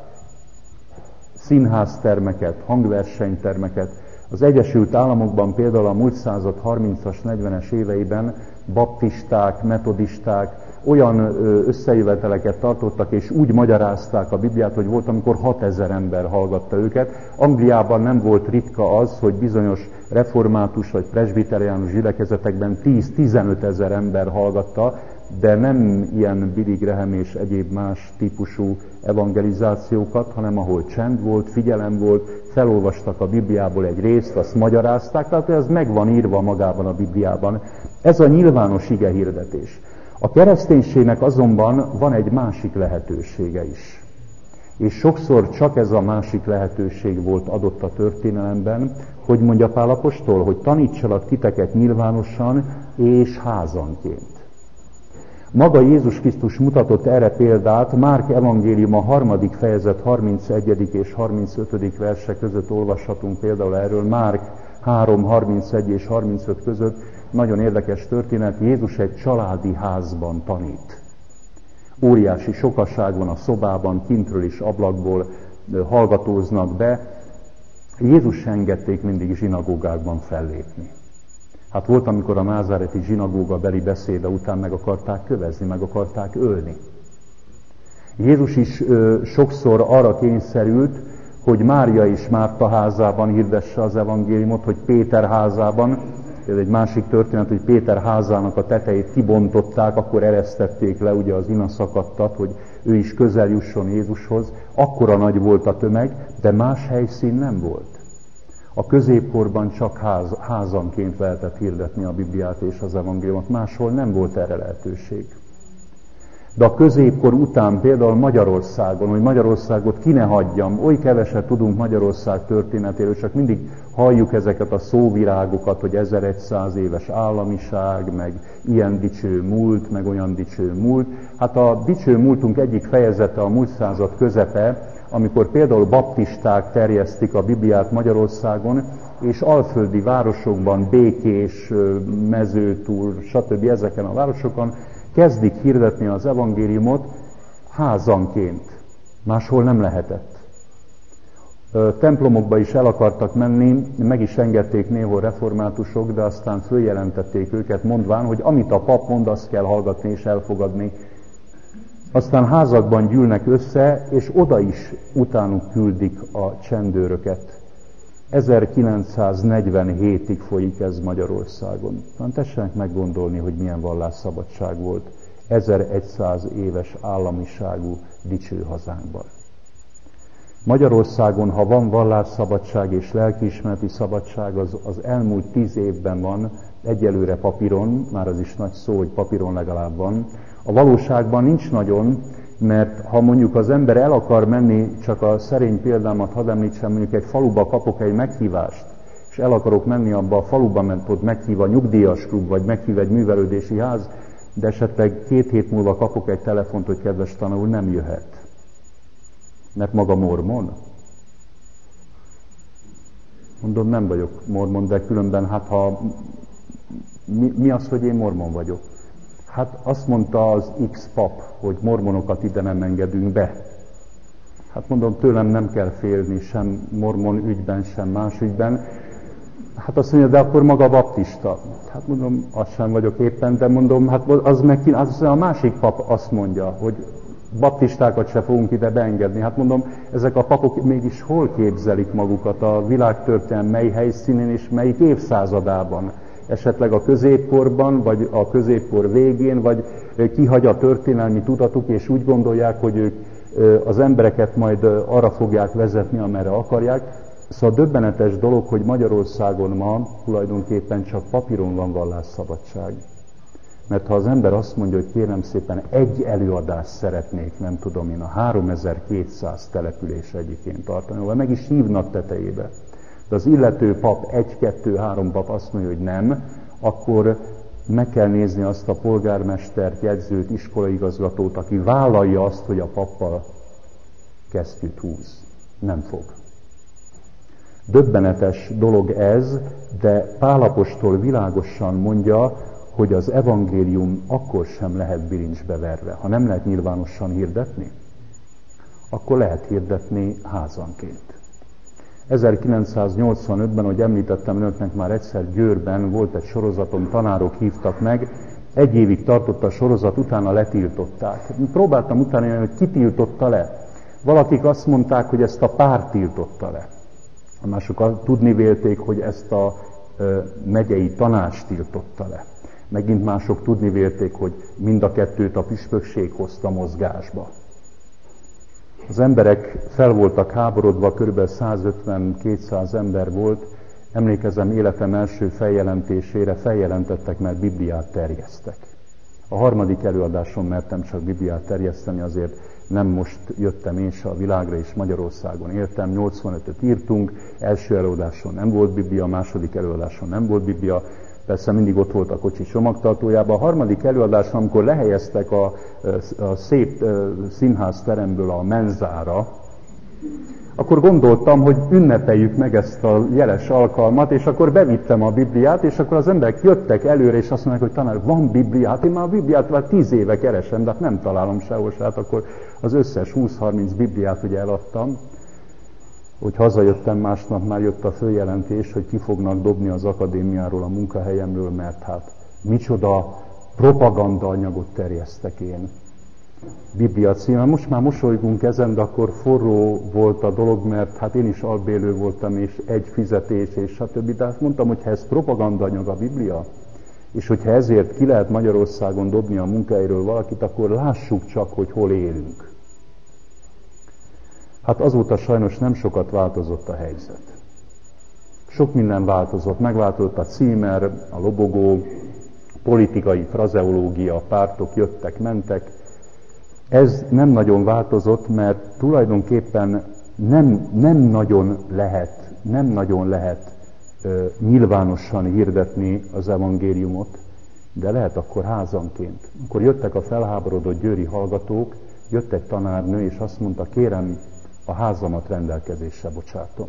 színháztermeket, hangversenytermeket. Az Egyesült Államokban például a múlt század harmincas, negyvenes éveiben baptisták, metodisták olyan összejöveteleket tartottak, és úgy magyarázták a Bibliát, hogy volt, amikor hatezer ember hallgatta őket. Angliában nem volt ritka az, hogy bizonyos református vagy presbiteriánus gyülekezetekben tíz-tizenöt ezer ember hallgatta, de nem ilyen Billy Graham és egyéb más típusú evangelizációkat, hanem ahol csend volt, figyelem volt, felolvastak a Bibliából egy részt, azt magyarázták, tehát ez meg van írva magában a Bibliában. Ez a nyilvános igehirdetés. A kereszténységnek azonban van egy másik lehetősége is. És sokszor csak ez a másik lehetőség volt adott a történelemben, hogy mondja Pál apostol, hogy tanítsalak titeket nyilvánosan és házanként. Maga Jézus Krisztus mutatott erre példát, Márk evangélium a harmadik fejezet harmincegyedik és harmincötödik verse között olvashatunk például erről, Márk három, harmincegy és harmincöt között, nagyon érdekes történet, Jézus egy családi házban tanít. Óriási sokaság van a szobában, kintről is ablakból hallgatóznak be. Jézus se engedték mindig zsinagógákban fellépni. Hát volt, amikor a názáreti zsinagóga beli beszéde után meg akarták kövezni, meg akarták ölni. Jézus is ö, sokszor arra kényszerült, hogy Mária és Márta házában hirdesse az evangéliumot, hogy Péter házában, ez egy másik történet, hogy Péter házának a tetejét kibontották, akkor eresztették le ugye az inaszakadtat, hogy ő is közel jusson Jézushoz. Akkora nagy volt a tömeg, de más helyszín nem volt. A középkorban csak ház, házanként lehetett hirdetni a Bibliát és az evangéliumot, máshol nem volt erre lehetőség. De a középkor után például Magyarországon, hogy Magyarországot ki ne hagyjam, oly keveset tudunk Magyarország történetéről, csak mindig halljuk ezeket a szóvirágokat, hogy ezerszáz éves államiság, meg ilyen dicső múlt, meg olyan dicső múlt. Hát a dicső múltunk egyik fejezete a múlt század közepe, amikor például baptisták terjesztik a Bibliát Magyarországon, és alföldi városokban, Békés, Mezőtúr, stb. Ezeken a városokon kezdik hirdetni az evangéliumot házanként. Máshol nem lehetett. Templomokba is el akartak menni, meg is engedték néhol reformátusok, de aztán följelentették őket, mondván, hogy amit a pap mond, azt kell hallgatni és elfogadni. Aztán házakban gyűlnek össze, és oda is utánuk küldik a csendőröket. ezerkilencszáznegyvenhétig folyik ez Magyarországon. Hát tessenek meggondolni, hogy milyen vallásszabadság volt ezerszáz éves államiságú dicső hazánkban. Magyarországon, ha van vallásszabadság és lelkiismereti szabadság, az, az elmúlt tíz évben van, egyelőre papíron, már az is nagy szó, hogy papíron legalább van. A valóságban nincs nagyon, mert ha mondjuk az ember el akar menni, csak a szerény példámat hadd említsem, mondjuk egy faluba kapok egy meghívást, és el akarok menni abba a faluba, mert ott meghív a nyugdíjas klub, vagy meghív egy művelődési ház, de esetleg két hét múlva kapok egy telefont, hogy kedves tanul, nem jöhet. Mert maga mormon? Mondom, nem vagyok mormon, de különben, hát ha mi, mi az, hogy én mormon vagyok? Hát azt mondta az X pap, hogy mormonokat ide nem engedünk be. Hát mondom, tőlem nem kell félni, sem mormon ügyben, sem más ügyben. Hát azt mondja, de akkor maga baptista. Hát mondom, azt sem vagyok éppen, de mondom, hát az meg az a másik pap azt mondja, hogy baptistákat se fogunk ide beengedni. Hát mondom, ezek a papok mégis hol képzelik magukat a világtörténelem mely helyszínén és melyik évszázadában? Esetleg a középkorban, vagy a középkor végén, vagy kihagy a történelmi tudatuk, és úgy gondolják, hogy ők az embereket majd arra fogják vezetni, amerre akarják. Szóval döbbenetes dolog, hogy Magyarországon ma tulajdonképpen csak papíron van vallásszabadság. Mert ha az ember azt mondja, hogy kérem szépen egy előadást szeretnék, nem tudom én, a háromezer-kétszáz település egyikén tartani, vagy meg is hívnak tetejébe, de az illető pap, egy, kettő, három pap azt mondja, hogy nem, akkor meg kell nézni azt a polgármestert, jegyzőt, iskolaigazgatót, aki vállalja azt, hogy a pappal kesztyűt húz. Nem fog. Döbbenetes dolog ez, de Pál apostol világosan mondja, hogy az evangélium akkor sem lehet bilincsbe verve. Ha nem lehet nyilvánosan hirdetni, akkor lehet hirdetni házanként. ezerkilencszáznyolcvanötben, ahogy említettem önöknek már egyszer Győrben, volt egy sorozatom, tanárok hívtak meg, egy évig tartott a sorozat, utána letiltották. Próbáltam utána, hogy ki tiltotta le. Valakik azt mondták, hogy ezt a pár tiltotta le. A mások tudni vélték, hogy ezt a megyei tanács tiltotta le. Megint mások tudni vélték, hogy mind a kettőt a püspökség hozta mozgásba. Az emberek fel voltak háborodva, kb. százötven-kétszáz ember volt. Emlékezem, életem első feljelentésére feljelentettek, mert Bibliát terjesztek. A harmadik előadáson mertem csak Bibliát terjeszteni, azért nem most jöttem én se a világra, és Magyarországon éltem. nyolcvanötöt írtunk, első előadáson nem volt Biblia, második előadáson nem volt Biblia. Persze mindig ott volt a kocsi csomagtartójában. A harmadik előadáson, amikor lehelyeztek a, a szép színházteremből a menzára, akkor gondoltam, hogy ünnepeljük meg ezt a jeles alkalmat, és akkor bevittem a Bibliát, és akkor az emberek jöttek előre, és azt mondják, hogy tanár, van Bibliát? Én már a Bibliát már tíz éve keresem, de hát nem találom sehol, hát akkor az összes húsz-harminc Bibliát ugye eladtam. Hogy hazajöttem, másnap már jött a följelentés, hogy ki fognak dobni az akadémiáról, a munkahelyemről, mert hát micsoda propaganda anyagot terjesztek én. Biblia címe. Most már mosolygunk ezen, de akkor forró volt a dolog, mert hát én is albélő voltam, és egy fizetés, és stb. De azt mondtam, hogy ha ez propaganda anyag a Biblia, és hogyha ezért ki lehet Magyarországon dobni a munkahelyről valakit, akkor lássuk csak, hogy hol élünk. Hát azóta sajnos nem sokat változott a helyzet. Sok minden változott, megváltozott a címer, a lobogó, politikai frazeológia, a pártok jöttek, mentek. Ez nem nagyon változott, mert tulajdonképpen nem, nem nagyon lehet, nem nagyon lehet ö, nyilvánosan hirdetni az evangéliumot, de lehet akkor házanként. Akkor jöttek a felháborodott győri hallgatók, jött egy tanárnő, és azt mondta, kérem, a házamat rendelkezésre bocsátom.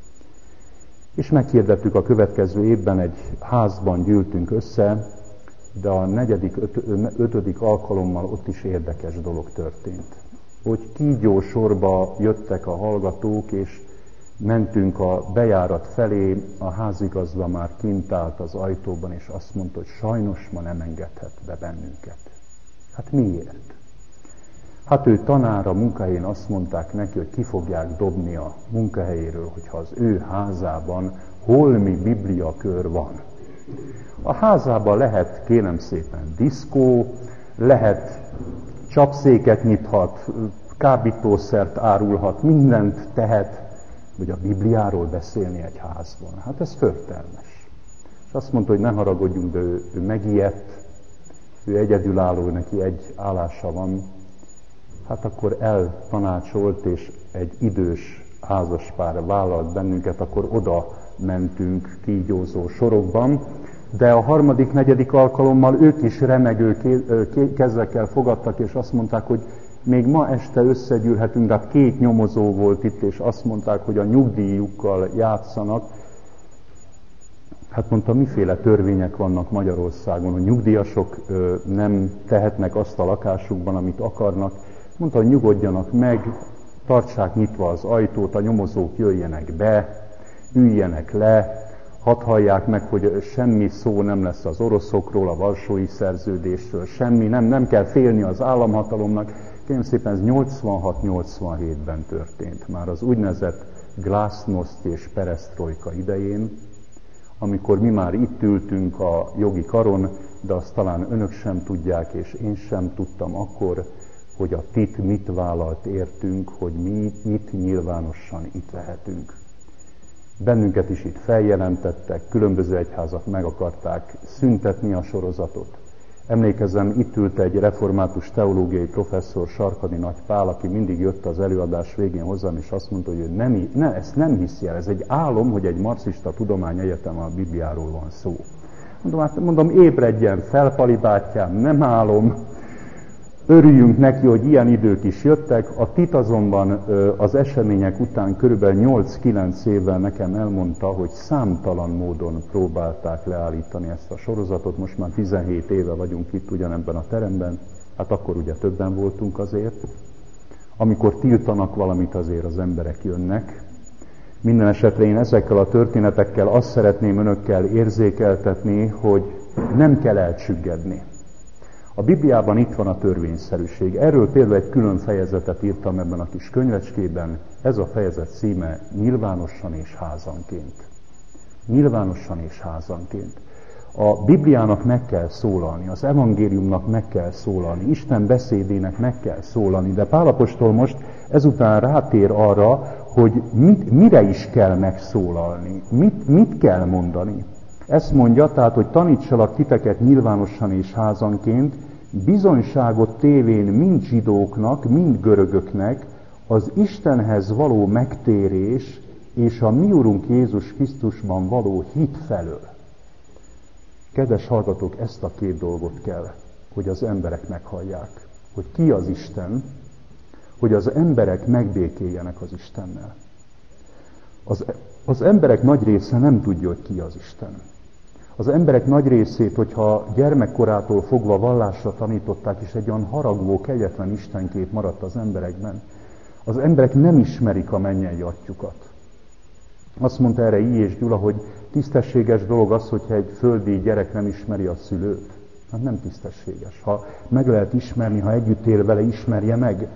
És meghirdettük a következő évben, egy házban gyűltünk össze, de a negyedik, öt, ötödik alkalommal ott is érdekes dolog történt. Hogy kígyó sorba jöttek a hallgatók, és mentünk a bejárat felé, a házigazda már kint állt az ajtóban, és azt mondta, hogy sajnos ma nem engedhet be bennünket. Hát miért? Hát ő tanár, a munkahelyén azt mondták neki, hogy ki fogják dobni a munkahelyéről, hogyha az ő házában holmi bibliakör van. A házában lehet, kérem szépen, diszkó, lehet csapszéket nyithat, kábítószert árulhat, mindent tehet, hogy a Bibliáról beszélni egy házban. Hát ez förtelmes. És azt mondta, hogy ne haragudjunk, de ő, ő megijedt, ő egyedülálló, neki egy állása van. Hát akkor eltanácsolt, és egy idős házaspár vállalt bennünket, akkor oda mentünk kígyózó sorokban. De a harmadik, negyedik alkalommal ők is remegő kezekkel fogadtak, és azt mondták, hogy még ma este összegyűlhetünk, de hát két nyomozó volt itt, és azt mondták, hogy a nyugdíjukkal játszanak. Hát mondta, miféle törvények vannak Magyarországon, hogy nyugdíjasok nem tehetnek azt a lakásukban, amit akarnak. Mondta, hogy nyugodjanak meg, tartsák nyitva az ajtót, a nyomozók jöjjenek be, üljenek le, hadd hallják meg, hogy semmi szó nem lesz az oroszokról, a Varsói Szerződésről, semmi, nem, nem kell félni az államhatalomnak. Kérem szépen, ez nyolcvanhat nyolcvanhétben történt, már az úgynevezett glasznost és peresztrojka idején, amikor mi már itt ültünk a jogi karon, de azt talán önök sem tudják, és én sem tudtam akkor, hogy a tit mit vállalt értünk, hogy mi itt nyilvánosan itt lehetünk. Bennünket is itt feljelentettek, különböző egyházak meg akarták szüntetni a sorozatot. Emlékezem, itt ült egy református teológiai professzor, Sarkadi Nagy Pál, aki mindig jött az előadás végén hozzám, és azt mondta, hogy ő nem, ne, ezt nem hiszi el, ez egy álom, hogy egy marxista tudományegyetemen a Bibliáról van szó. Mondom, hát mondom, ébredjen fel, Pali bátyám, nem álom. Örüljünk neki, hogy ilyen idők is jöttek. A Tit azonban az események után körülbelül nyolc-kilenc évvel nekem elmondta, hogy számtalan módon próbálták leállítani ezt a sorozatot. Most már tizenhét éve vagyunk itt ugyanebben a teremben. Hát akkor ugye többen voltunk azért. Amikor tiltanak valamit, azért az emberek jönnek. Minden esetre én ezekkel a történetekkel azt szeretném önökkel érzékeltetni, hogy nem kell elcsüggedni. A Bibliában itt van a törvényszerűség. Erről például egy külön fejezetet írtam ebben a kis könyvecskében. Ez a fejezet címe Nyilvánosan és házanként. Nyilvánosan és házanként. A Bibliának meg kell szólalni, az evangéliumnak meg kell szólalni, Isten beszédének meg kell szólalni, de Pál apostol most ezután rátér arra, hogy mit, mire is kell megszólalni, mit, mit kell mondani. Ezt mondja, tehát, hogy tanítsalak titeket nyilvánosan és házanként, bizonyságot tévén mind zsidóknak, mind görögöknek az Istenhez való megtérés és a mi Urunk Jézus Krisztusban való hit felől. Kedves hallgatók, ezt a két dolgot kell, hogy az emberek meghallják. Hogy ki az Isten, hogy az emberek megbékéljenek az Istennel. Az, az emberek nagy része nem tudja, hogy ki az Isten. Az emberek nagy részét, hogyha gyermekkorától fogva vallásra tanították, és egy olyan haragvó, kegyetlen istenkép maradt az emberekben, az emberek nem ismerik a mennyei atyukat. Azt mondta erre I. és Gyula, hogy tisztességes dolog az, hogyha egy földi gyerek nem ismeri a szülőt. Hát nem tisztességes. Ha meg lehet ismerni, ha együtt él vele, ismerje meg.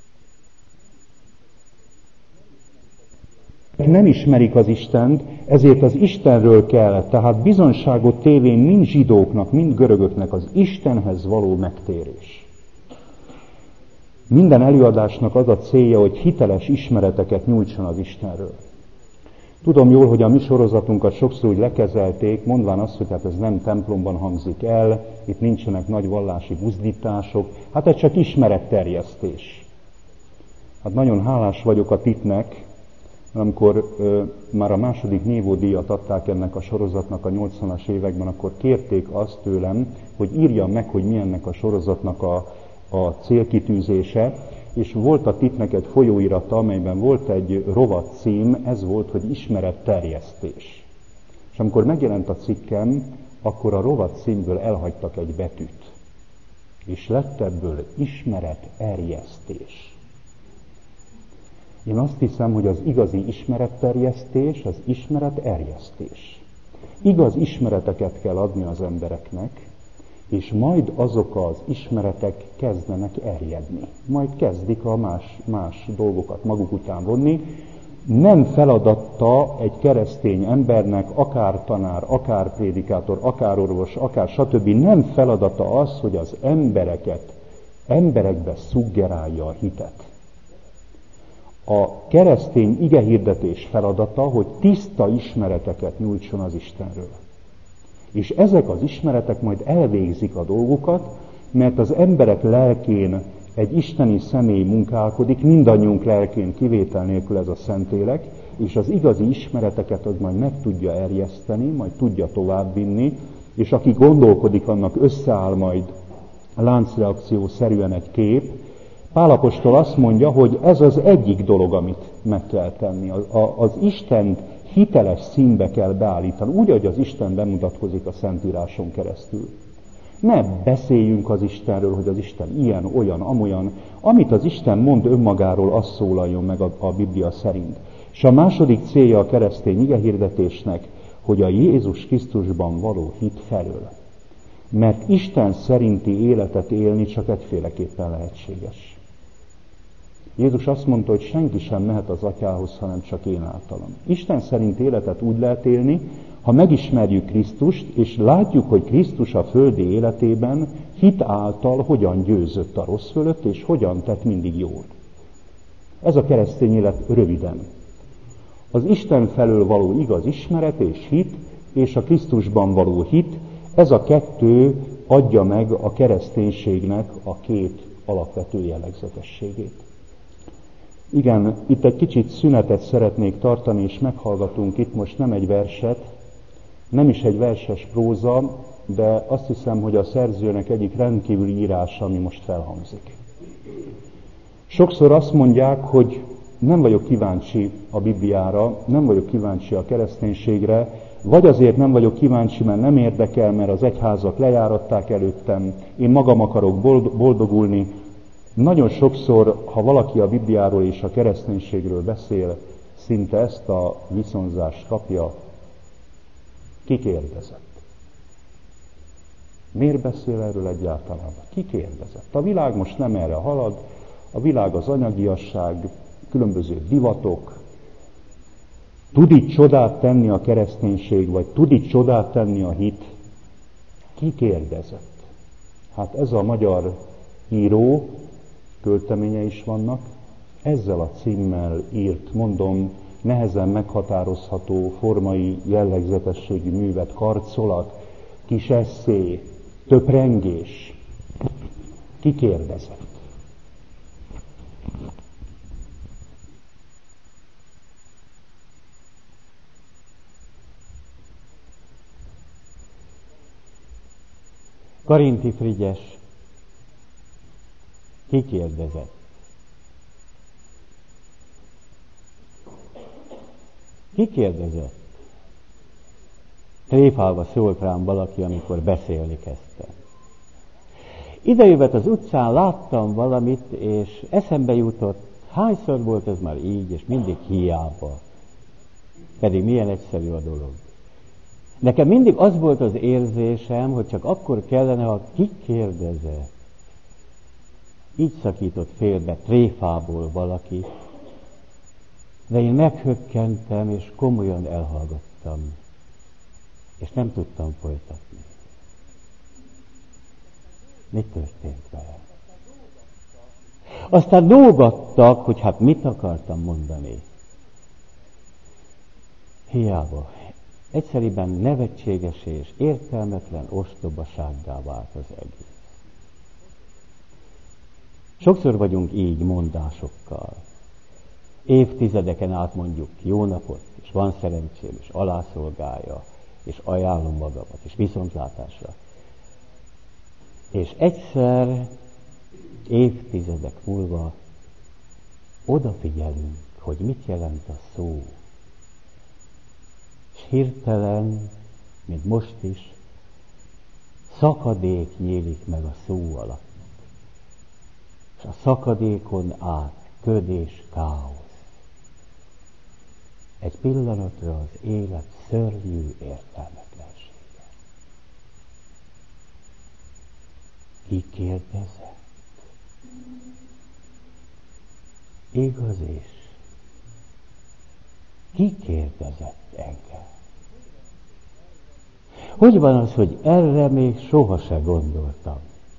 Nem ismerik az Istent, ezért az Istenről kell, tehát bizonyságot tévén mind zsidóknak, mind görögöknek az Istenhez való megtérés. Minden előadásnak az a célja, hogy hiteles ismereteket nyújtson az Istenről. Tudom jól, hogy a mi sorozatunkat sokszor úgy lekezelték, mondván azt, hogy hát ez nem templomban hangzik el, itt nincsenek nagy vallási buzdítások, hát ez csak ismeretterjesztés. Hát nagyon hálás vagyok a Titnek, amikor ö, már a második Névó díjat adták ennek a sorozatnak a nyolcvanas években, akkor kérték azt tőlem, hogy írjam meg, hogy mi ennek a sorozatnak a, a célkitűzése, és volt a Titnek egy folyóirata, amelyben volt egy rovat cím, ez volt, hogy ismeretterjesztés. És amikor megjelent a cikkem, akkor a rovat címből elhagytak egy betűt. És lett ebből ismereterjesztés. Én azt hiszem, hogy az igazi ismeretterjesztés, az ismereterjesztés. Igaz ismereteket kell adni az embereknek, és majd azok az ismeretek kezdenek erjedni. Majd kezdik a más, más dolgokat maguk után vonni. Nem feladatta egy keresztény embernek, akár tanár, akár prédikátor, akár orvos, akár stb. Nem feladata az, hogy az embereket, emberekbe szuggerálja a hitet. A keresztény igehirdetés feladata, hogy tiszta ismereteket nyújtson az Istenről. És ezek az ismeretek majd elvégzik a dolgokat, mert az emberek lelkén egy isteni személy munkálkodik, mindannyiunk lelkén kivétel nélkül ez a Szentlélek, és az igazi ismereteket az majd meg tudja erjeszteni, majd tudja továbbvinni, és aki gondolkodik, annak összeáll majd láncreakció szerűen egy kép. Pál apostol azt mondja, hogy ez az egyik dolog, amit meg kell tenni. Az Istent hiteles színbe kell beállítani, úgy, ahogy az Isten bemutatkozik a Szentíráson keresztül. Ne beszéljünk az Istenről, hogy az Isten ilyen, olyan, amolyan. Amit az Isten mond önmagáról, az szólaljon meg a, a Biblia szerint. És a második célja a keresztény igehirdetésnek, hogy a Jézus Krisztusban való hit felől. Mert Isten szerinti életet élni csak egyféleképpen lehetséges. Jézus azt mondta, hogy senki sem mehet az Atyához, hanem csak én általam. Isten szerint életet úgy lehet élni, ha megismerjük Krisztust, és látjuk, hogy Krisztus a földi életében hit által hogyan győzött a rossz fölött, és hogyan tett mindig jól. Ez a keresztény élet röviden. Az Isten felől való igaz ismeret és hit, és a Krisztusban való hit, ez a kettő adja meg a kereszténységnek a két alapvető jellegzetességét. Igen, itt egy kicsit szünetet szeretnék tartani, és meghallgatunk itt most nem egy verset, Nem is egy verses próza, de azt hiszem, hogy a szerzőnek egyik rendkívüli írása, ami most felhangzik. Sokszor azt mondják, hogy nem vagyok kíváncsi a Bibliára, nem vagyok kíváncsi a kereszténységre, vagy azért nem vagyok kíváncsi, mert nem érdekel, mert az egyházak lejáratták előttem, én magam akarok boldogulni. Nagyon sokszor, ha valaki a Bibliáról és a kereszténységről beszél, szinte ezt a viszonzást kapja. Ki kérdezett? Miért beszél erről egyáltalán? Ki kérdezett? A világ most nem erre halad, a világ az anyagiasság, különböző divatok. Tud itt csodát tenni a kereszténység, vagy tud itt csodát tenni a hit? Ki kérdezett? Hát ez a magyar író, költeménye is vannak, ezzel a címmel írt, mondom, nehezen meghatározható formai jellegzetességű művet, karcolat, kis esszé, töprengés. Ki kérdezett? Karinti Frigyes kikérdezett. Kikérdezett? Tréfálva szólt rám valaki, amikor beszélni kezdtem. Idejövet az utcán, láttam valamit, és eszembe jutott, hányszor volt ez már így, és mindig hiába. Pedig milyen egyszerű a dolog. Nekem mindig az volt az érzésem, hogy csak akkor kellene, ha kikérdezett. Így szakított félbe tréfából valaki, de én meghökkentem, és komolyan elhallgattam, és nem tudtam folytatni. Mi történt velem? Aztán dolgattak, hogy hát mit akartam mondani. Hiába. Egyszerűen nevetséges és értelmetlen ostobasággá vált az egész. Sokszor vagyunk így mondásokkal. Évtizedeken át mondjuk jó napot, és van szerencsém, és alászolgálja, és ajánlom magamat, és viszontlátásra. És egyszer, évtizedek múlva odafigyelünk, hogy mit jelent a szó. És hirtelen, mint most is, szakadék nyílik meg a szó alatt. És a szakadékon át köd és káosz. Egy pillanatra az élet szörnyű értelmetlensége. Ki kérdezett? Igaz is. Ki kérdezett engem? Hogy van az, hogy erre még soha se gondoltam?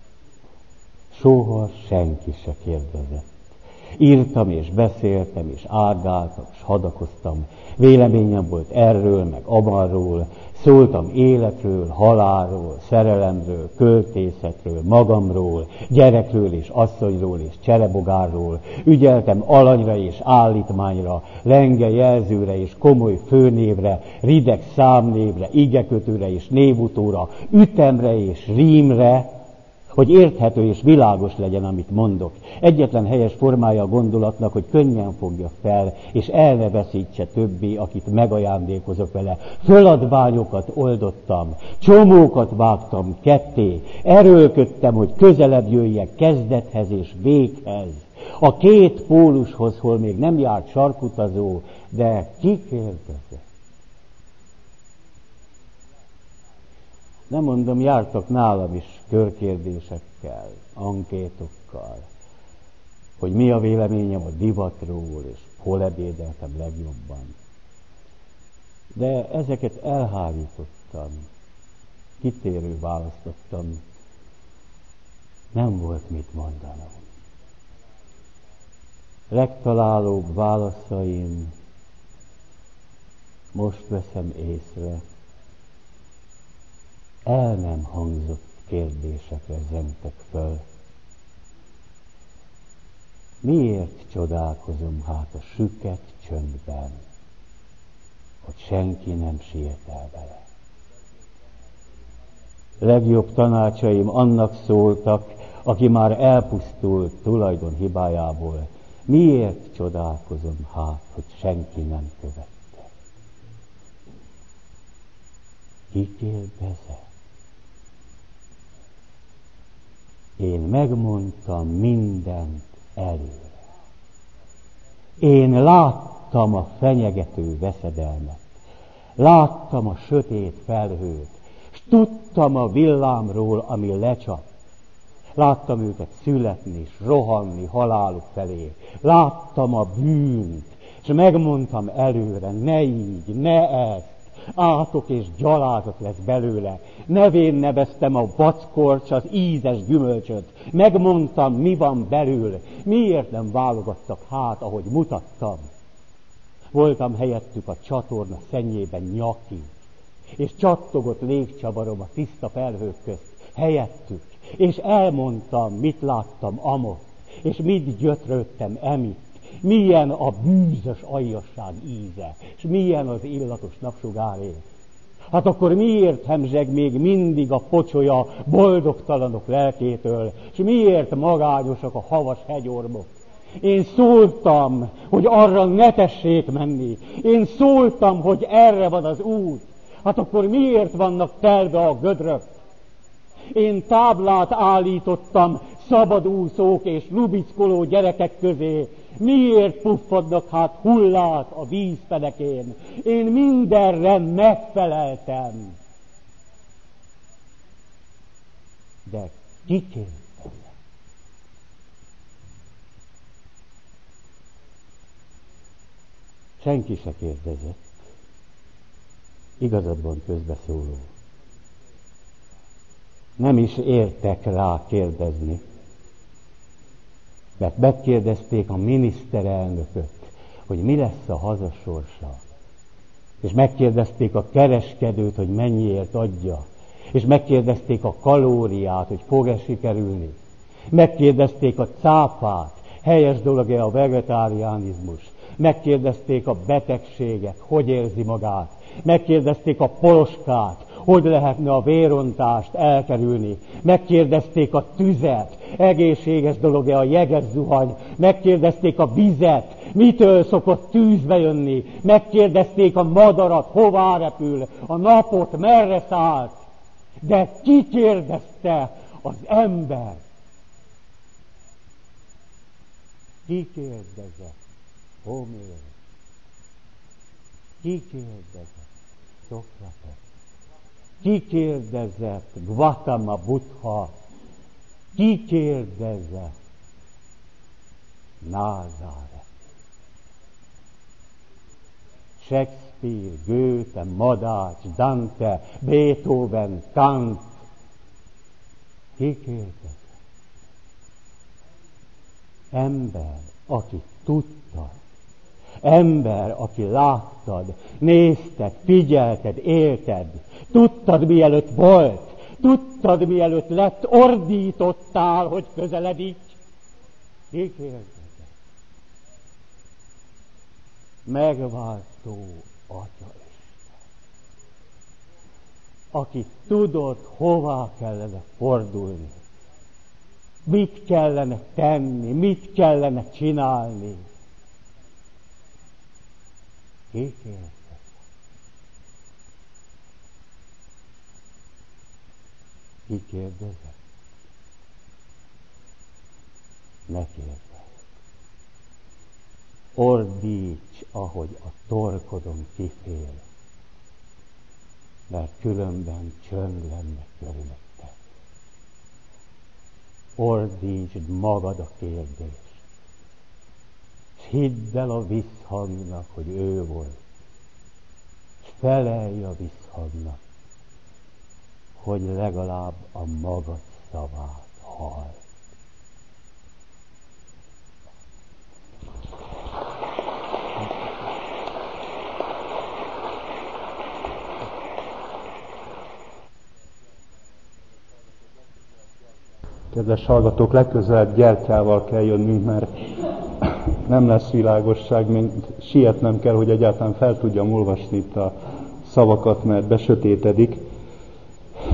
Soha senki se kérdezett. Írtam és beszéltem, és árgáltam, és hadakoztam. Véleményem volt erről, meg amarról. Szóltam életről, halálról, szerelemről, költészetről, magamról, gyerekről és asszonyról és cserebogárról. Ügyeltem alanyra és állítmányra, lenge jelzőre és komoly főnévre, rideg számnévre, igekötőre és névutóra, ütemre és rímre, hogy érthető és világos legyen, amit mondok. Egyetlen helyes formája a gondolatnak, hogy könnyen fogja fel, és el ne veszítse többé, akit megajándékozok vele. Föladványokat oldottam, csomókat vágtam ketté, erőlködtem, hogy közelebb jöjjek kezdethez és véghez. A két pólushoz, hol még nem járt sarkutazó, de ki kérdezett? Nem mondom, jártak nálam is körkérdésekkel, ankétokkal, hogy mi a véleményem a divatról, és hol ebédeltem legjobban. De ezeket elhárítottam, kitérő választottam, nem volt mit mondanom. Legtalálóbb válaszaim, most veszem észre, el nem hangzott kérdésekre zengtek föl. Miért csodálkozom hát a süket csöndben, hogy senki nem siet el vele? Legjobb tanácsaim annak szóltak, aki már elpusztult tulajdon hibájából. Miért csodálkozom hát, hogy senki nem követte? Ki kérdezett? Én megmondtam mindent előre. Én láttam a fenyegető veszedelmet. Láttam a sötét felhőt, s tudtam a villámról, ami lecsap. Láttam őket születni, és rohanni haláluk felé. Láttam a bűnt, és megmondtam előre, ne így, ne ezt. Átok és gyalázat lesz belőle. Nevén neveztem a vackorcs, az ízes gyümölcsöt. Megmondtam, mi van belül. Miért nem válogattak hát, ahogy mutattam? Voltam helyettük a csatorna szennyében nyakig, és csattogott légcsavarom a tiszta felhők közt, helyettük, és elmondtam, mit láttam amott, és mit gyötrődtem emitt, milyen a bűzös aljasság íze, és milyen az illatos napsugáré. Hát akkor miért hemzseg még mindig a pocsolya boldogtalanok lelkétől, és miért magányosak a havas hegyormok? Én szóltam, hogy arra ne tessék menni. Én szóltam, hogy erre van az út. Hát akkor miért vannak telve a gödrök? Én táblát állítottam szabadúszók és lubickoló gyerekek közé. Miért puffadnak hát hullát a vízfenekén? Én mindenre megfeleltem. De ki kérdezett? Senki se kérdezett. Igazad van, közbeszóló. Nem is értek rá kérdezni. Mert megkérdezték a miniszterelnököt, hogy mi lesz a haza sorsa. És megkérdezték a kereskedőt, hogy mennyiért adja. És megkérdezték a kalóriát, hogy fog-e sikerülni. Megkérdezték a cápát, helyes dolog-e a vegetáriánizmus. Megkérdezték a betegséget, hogy érzi magát. Megkérdezték a poloskát, hogy lehetne a vérontást elkerülni. Megkérdezték a tüzet, egészséges dolog-e a jeges zuhany. Megkérdezték a vizet, mitől szokott tűzbe jönni. Megkérdezték a madarat, hová repül, a napot merre szállt. De ki kérdezte? Az ember. Ki kérdezett? Homér. Ki kérdezett? Szokrates. Ki kérdezett? Gautama Buddha. Ki kérdezett? Názáret. Shakespeare, Goethe, Madács, Dante, Beethoven, Kant. Ki kérdezett? Ember, aki tudta. Ember, aki láttad, nézted, figyelted, élted. Tudtad, mielőtt volt. Tudtad, mielőtt lett, ordítottál, hogy közeledik. Ki kérdezett? Megváltó Atyaisten, aki tudod, hová kellene fordulni, mit kellene tenni, mit kellene csinálni. Ki kérdezett? Ki kérdezett? Ne kérdezz. Ordíts, ahogy a torkodon kifél, mert különben csönd lenne körülötted. Ordítsd magad a kérdést, és hidd el a visszhangnak, hogy ő volt, és felelj a visszhangnak, hogy legalább a magad szavát hall. Kedves hallgatók, legközelebb gyertyával kell jönnünk, mert nem lesz világosság, még sietnem kell, hogy egyáltalán fel tudjam olvasni itt a szavakat, mert besötétedik.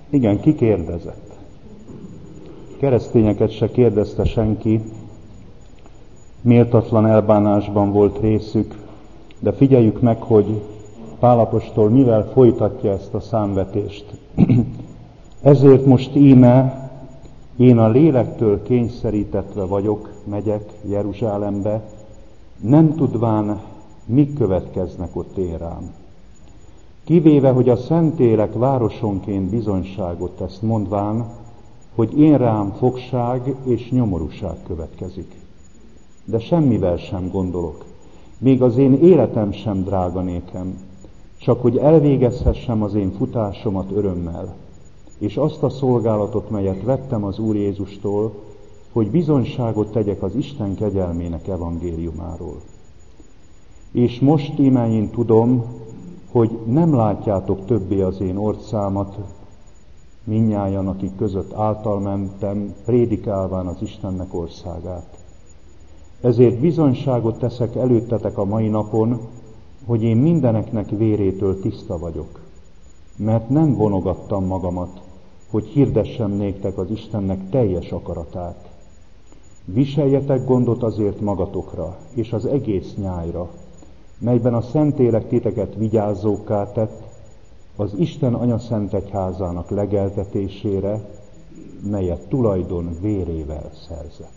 Igen, ki kérdezett? Keresztényeket se kérdezte senki, méltatlan elbánásban volt részük, de figyeljük meg, hogy Pál apostol mivel folytatja ezt a számvetést. Ezért most íme én a lélektől kényszerítetve vagyok, megyek Jeruzsálembe, nem tudván, mik következnek ott én rám. Kivéve, hogy a Szentlélek városonként bizonyságot tesz, mondván, hogy én rám fogság és nyomorúság következik. De semmivel sem gondolok, még az én életem sem drága nékem, csak hogy elvégezhessem az én futásomat örömmel, és azt a szolgálatot, melyet vettem az Úr Jézustól, hogy bizonyságot tegyek az Isten kegyelmének evangéliumáról. És most íme én tudom, hogy nem látjátok többé az én orcámat, mindnyájan, akik között által mentem, prédikálván az Istennek országát. Ezért bizonyságot teszek előttetek a mai napon, hogy én mindeneknek vérétől tiszta vagyok, mert nem vonogattam magamat, hogy hirdessem néktek az Istennek teljes akaratát. Viseljetek gondot azért magatokra, és az egész nyájra, melyben a Szentlélek titeket vigyázókká tett, az Isten anyaszentegyházának legeltetésére, melyet tulajdon vérével szerzett.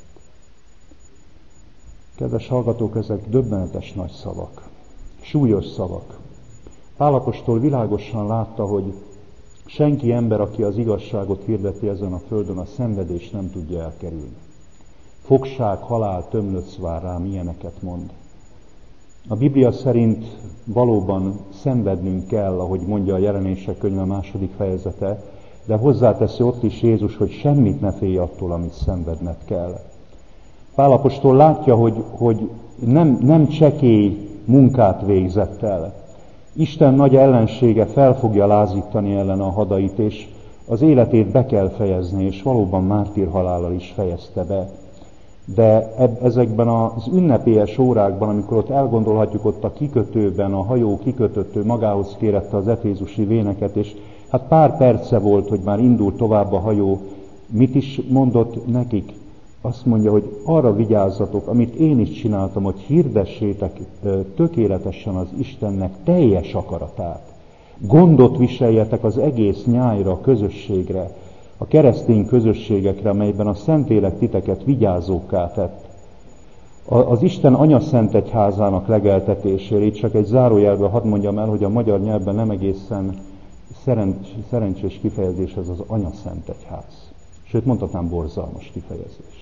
Kedves hallgatók, ezek döbbenetes nagy szavak, súlyos szavak. Pál apostol világosan látta, hogy senki ember, aki az igazságot hirdeti ezen a földön, a szenvedést nem tudja elkerülni. Fogság, halál, tömlöc vár rám, ilyeneket mond. A Biblia szerint valóban szenvednünk kell, ahogy mondja a Jelenések könyve második fejezete, de hozzáteszi ott is Jézus, hogy semmit ne félj attól, amit szenvedned kell. Pál apostol látja, hogy, hogy nem, nem csekély munkát végzett el. Isten nagy ellensége fel fogja lázítani ellen a hadait, és az életét be kell fejezni, és valóban mártírhalállal is fejezte be. De eb- ezekben az ünnepélyes órákban, amikor ott elgondolhatjuk, ott a kikötőben, a hajó kikötött, magához kérette az efézusi véneket, és hát pár perce volt, hogy már indul tovább a hajó. Mit is mondott nekik? Azt mondja, hogy arra vigyázzatok, amit én is csináltam, hogy hirdessétek tökéletesen az Istennek teljes akaratát. Gondot viseljetek az egész nyájra, a közösségre, a keresztény közösségekre, amelyben a Szentlélek titeket vigyázókká tett. Az Isten anyaszentegyházának legeltetésére, itt csak egy zárójelben hadd mondjam el, hogy a magyar nyelvben nem egészen szerencs, szerencsés kifejezés ez az anyaszentegyház. Sőt, mondhatnám borzalmas kifejezés.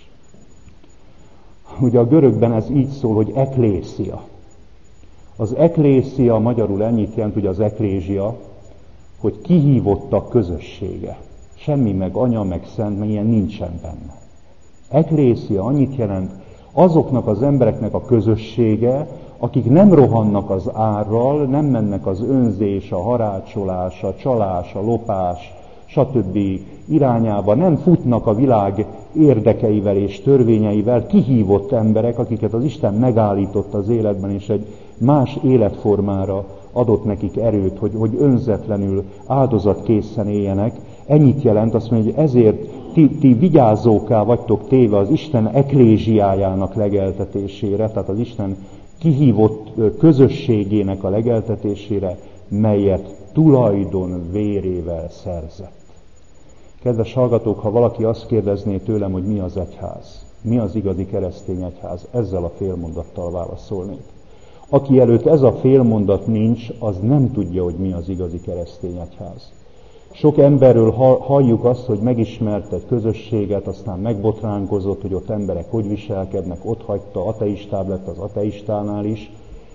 Ugye a görögben ez így szól, hogy eklészia. Az eklészia magyarul ennyit jelent, ugye az eklézsia, hogy kihívottak közössége. Semmi meg anya, meg szent, meg ilyen nincsen benne. Eklészia annyit jelent, azoknak az embereknek a közössége, akik nem rohannak az árral, nem mennek az önzés, a harácsolás, a csalás, a lopás, stb. Irányába, nem futnak a világ érdekeivel és törvényeivel, kihívott emberek, akiket az Isten megállított az életben, és egy más életformára adott nekik erőt, hogy, hogy önzetlenül, áldozatkészen éljenek. Ennyit jelent, azt mondja, hogy ezért ti, ti vigyázókká vagytok téve az Isten eklézsiájának legeltetésére, tehát az Isten kihívott közösségének a legeltetésére, melyet tulajdon vérével szerzett. Kedves hallgatók, ha valaki azt kérdezné tőlem, hogy mi az egyház, mi az igazi keresztény egyház, ezzel a félmondattal válaszolnék. Aki előtt ez a félmondat nincs, az nem tudja, hogy mi az igazi keresztény egyház. Sok emberről halljuk azt, hogy megismert egy közösséget, aztán megbotránkozott, hogy ott emberek hogy viselkednek, ott hagyta, ateistább lett az ateistánál is.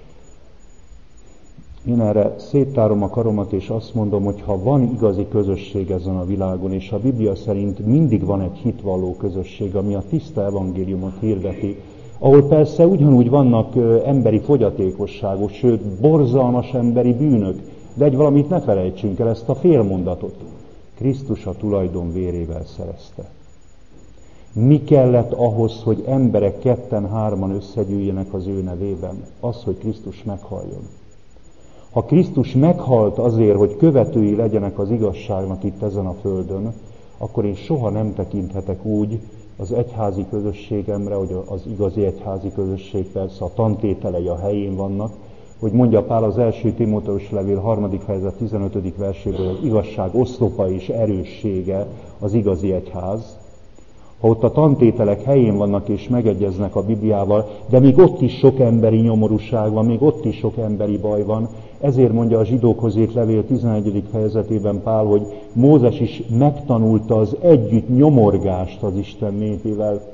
Én erre széttárom a karomat, és azt mondom, hogy ha van igazi közösség ezen a világon, és a Biblia szerint mindig van egy hitvalló közösség, ami a tiszta evangéliumot hirdeti, ahol persze ugyanúgy vannak emberi fogyatékosságok, sőt, borzalmas emberi bűnök, de egy valamit ne felejtsünk el, ezt a félmondatot. Krisztus a tulajdon vérével szerezte. Mi kellett ahhoz, hogy emberek ketten-hárman összegyűjjenek az ő nevében? Az, hogy Krisztus meghalljon. Ha Krisztus meghalt azért, hogy követői legyenek az igazságnak itt ezen a földön, akkor én soha nem tekinthetek úgy az egyházi közösségemre, hogy az igazi egyházi közösség persze a tantételei a helyén vannak, hogy mondja Pál az első Timóteus levél harmadik fejezet tizenötödik verséből, az igazság oszlopa és erőssége az igazi egyház. Ha ott a tantételek helyén vannak és megegyeznek a Bibliával, de még ott is sok emberi nyomorúság van, még ott is sok emberi baj van, ezért mondja a zsidókhoz írt levél tizenegyedik fejezetében Pál, hogy Mózes is megtanulta az együtt nyomorgást az Isten népével.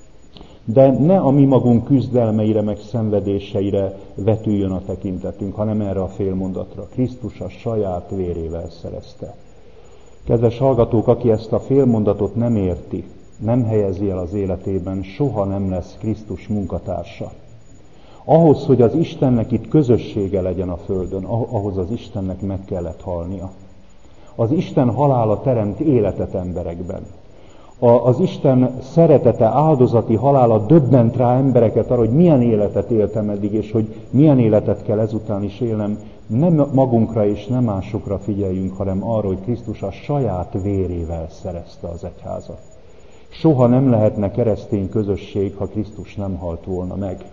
De ne a mi magunk küzdelmeire, meg szenvedéseire vetüljön a tekintetünk, hanem erre a félmondatra. Krisztus a saját vérével szerezte. Kedves hallgatók, aki ezt a félmondatot nem érti, nem helyezi el az életében, soha nem lesz Krisztus munkatársa. Ahhoz, hogy az Istennek itt közössége legyen a földön, ahhoz az Istennek meg kellett halnia. Az Isten halála teremt életet emberekben. Az Isten szeretete, áldozati halála döbbent rá embereket arra, hogy milyen életet éltem eddig, és hogy milyen életet kell ezután is élnem. Nem magunkra és nem másokra figyeljünk, hanem arra, hogy Krisztus a saját vérével szerezte az egyházat. Soha nem lehetne keresztény közösség, ha Krisztus nem halt volna meg.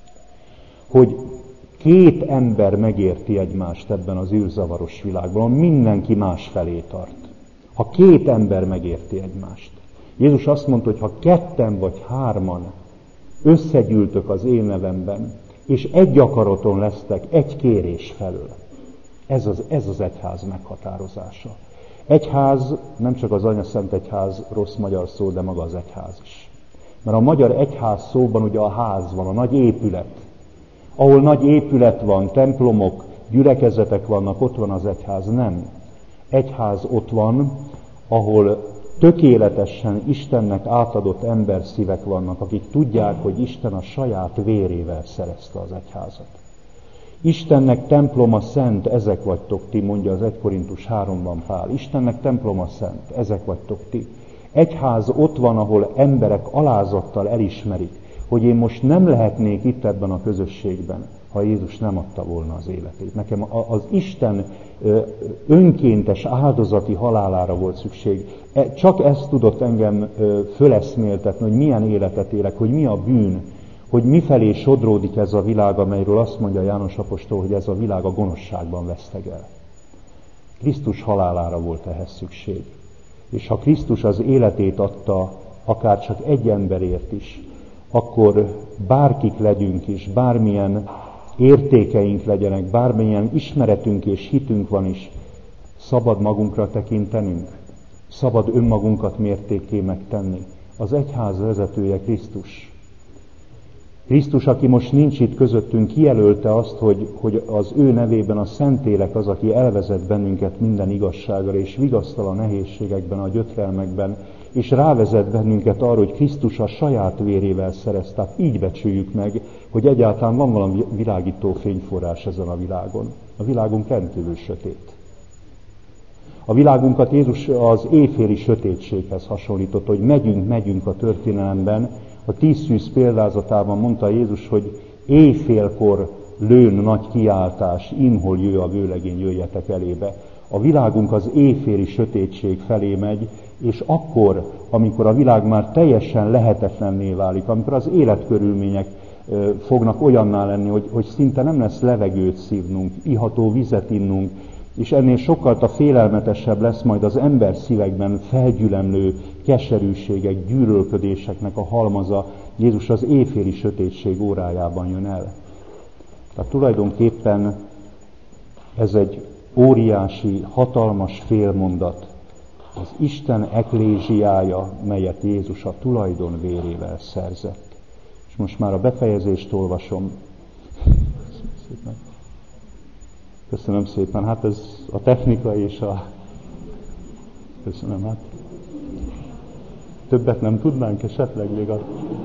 Hogy két ember megérti egymást ebben az űrzavaros világban, mindenki más felé tart. Ha két ember megérti egymást. Jézus azt mondta, hogy ha ketten vagy hárman összegyűltök az én nevemben, és egy akaraton lesztek, egy kérés felől. Ez az, ez az egyház meghatározása. Egyház, nem csak az Anyaszent Egyház rossz magyar szó, de maga az egyház is. Mert a magyar egyház szóban ugye a ház van, a nagy épület. Ahol nagy épület van, templomok, gyülekezetek vannak, ott van az egyház. Nem. Egyház ott van, ahol tökéletesen Istennek átadott emberszívek vannak, akik tudják, hogy Isten a saját vérével szerezte az egyházat. Istennek temploma szent, ezek vagytok ti, mondja az egy Korintus háromban Pál. Istennek temploma szent, ezek vagytok ti. Egyház ott van, ahol emberek alázattal elismerik, hogy én most nem lehetnék itt ebben a közösségben, ha Jézus nem adta volna az életét. Nekem az Isten önkéntes áldozati halálára volt szükség. Csak ezt tudott engem föleszméltetni, hogy milyen életet élek, hogy mi a bűn, hogy mifelé sodródik ez a világ, amelyről azt mondja János apostol, hogy ez a világ a gonoszságban vesztegel. Krisztus halálára volt ehhez szükség. És ha Krisztus az életét adta, akár csak egy emberért is, akkor bárkik legyünk is, bármilyen értékeink legyenek, bármilyen ismeretünk és hitünk van is, szabad magunkra tekintenünk, szabad önmagunkat mértékké megtenni. Az egyház vezetője Krisztus. Krisztus, aki most nincs itt közöttünk, kijelölte azt, hogy, hogy az ő nevében a Szentlélek az, aki elvezet bennünket minden igazságra, és vigasztal a nehézségekben, a gyötrelmekben, és rávezet bennünket arra, hogy Krisztus a saját vérével szerez. Tehát így becsüljük meg, hogy egyáltalán van valami világító fényforrás ezen a világon. A világunk rendkívül sötét. A világunkat Jézus az éjféli sötétséghez hasonlított, hogy megyünk, megyünk a történelemben. A tíz szűz példázatában mondta Jézus, hogy éjfélkor lőn nagy kiáltás, imhol jöjj a vőlegény, jöjjetek elébe. A világunk az éjféli sötétség felé megy, és akkor, amikor a világ már teljesen lehetetlenné válik, amikor az életkörülmények fognak olyanná lenni, hogy, hogy szinte nem lesz levegőt szívnunk, iható vizet innunk, és ennél sokkal a félelmetesebb lesz majd az ember szívekben felgyülemlő keserűségek, gyűlölködéseknek a halmaza. Jézus az éjféli sötétség órájában jön el. Tehát tulajdonképpen ez egy óriási, hatalmas félmondat. Az Isten eklézsiája, melyet Jézus a tulajdon vérével szerzett. És most már a befejezést olvasom. Köszönöm szépen. Hát ez a technika és a... Köszönöm, hát... Többet nem tudnánk esetleg még a...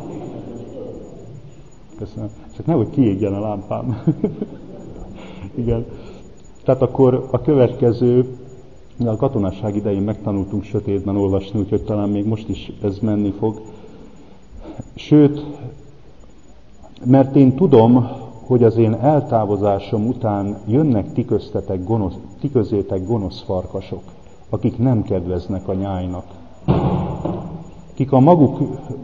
Köszönöm. Csak nehogy kiégjen a lámpám. Igen. Tehát akkor a következő, a katonasság idején megtanultunk sötétben olvasni, úgyhogy talán még most is ez menni fog. Sőt, mert én tudom, hogy az én eltávozásom után jönnek ti köztetek gonosz, ti közétek gonosz farkasok, akik nem kedveznek a nyájnak. Kik a maguk,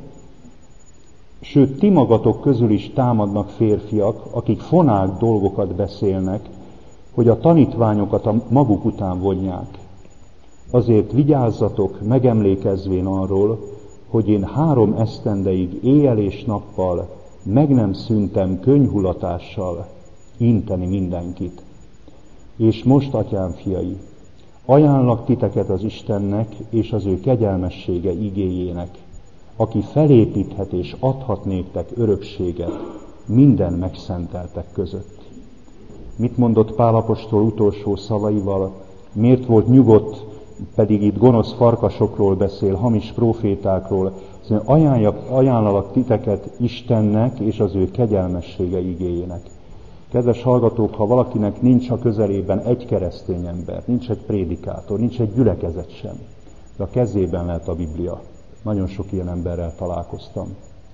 sőt ti magatok közül is támadnak férfiak, akik fonák dolgokat beszélnek, hogy a tanítványokat a maguk után vonják. Azért vigyázzatok, megemlékezvén arról, hogy én három esztendeig éjjel és nappal meg nem szűntem könnyhulatással inteni mindenkit. És most, atyám fiai, ajánlak titeket az Istennek és az ő kegyelmessége igéjének, aki felépíthet és adhat néktek örökséget minden megszenteltek között. Mit mondott Pál apostol utolsó szavaival? Miért volt nyugodt, pedig itt gonosz farkasokról beszél, hamis prófétákról? Ajánljak, ajánlalak titeket Istennek és az ő kegyelmessége igéjének. Kedves hallgatók, ha valakinek nincs a közelében egy keresztény ember, nincs egy prédikátor, nincs egy gyülekezet sem, de a kezében lehet a Biblia. Nagyon sok ilyen emberrel találkoztam.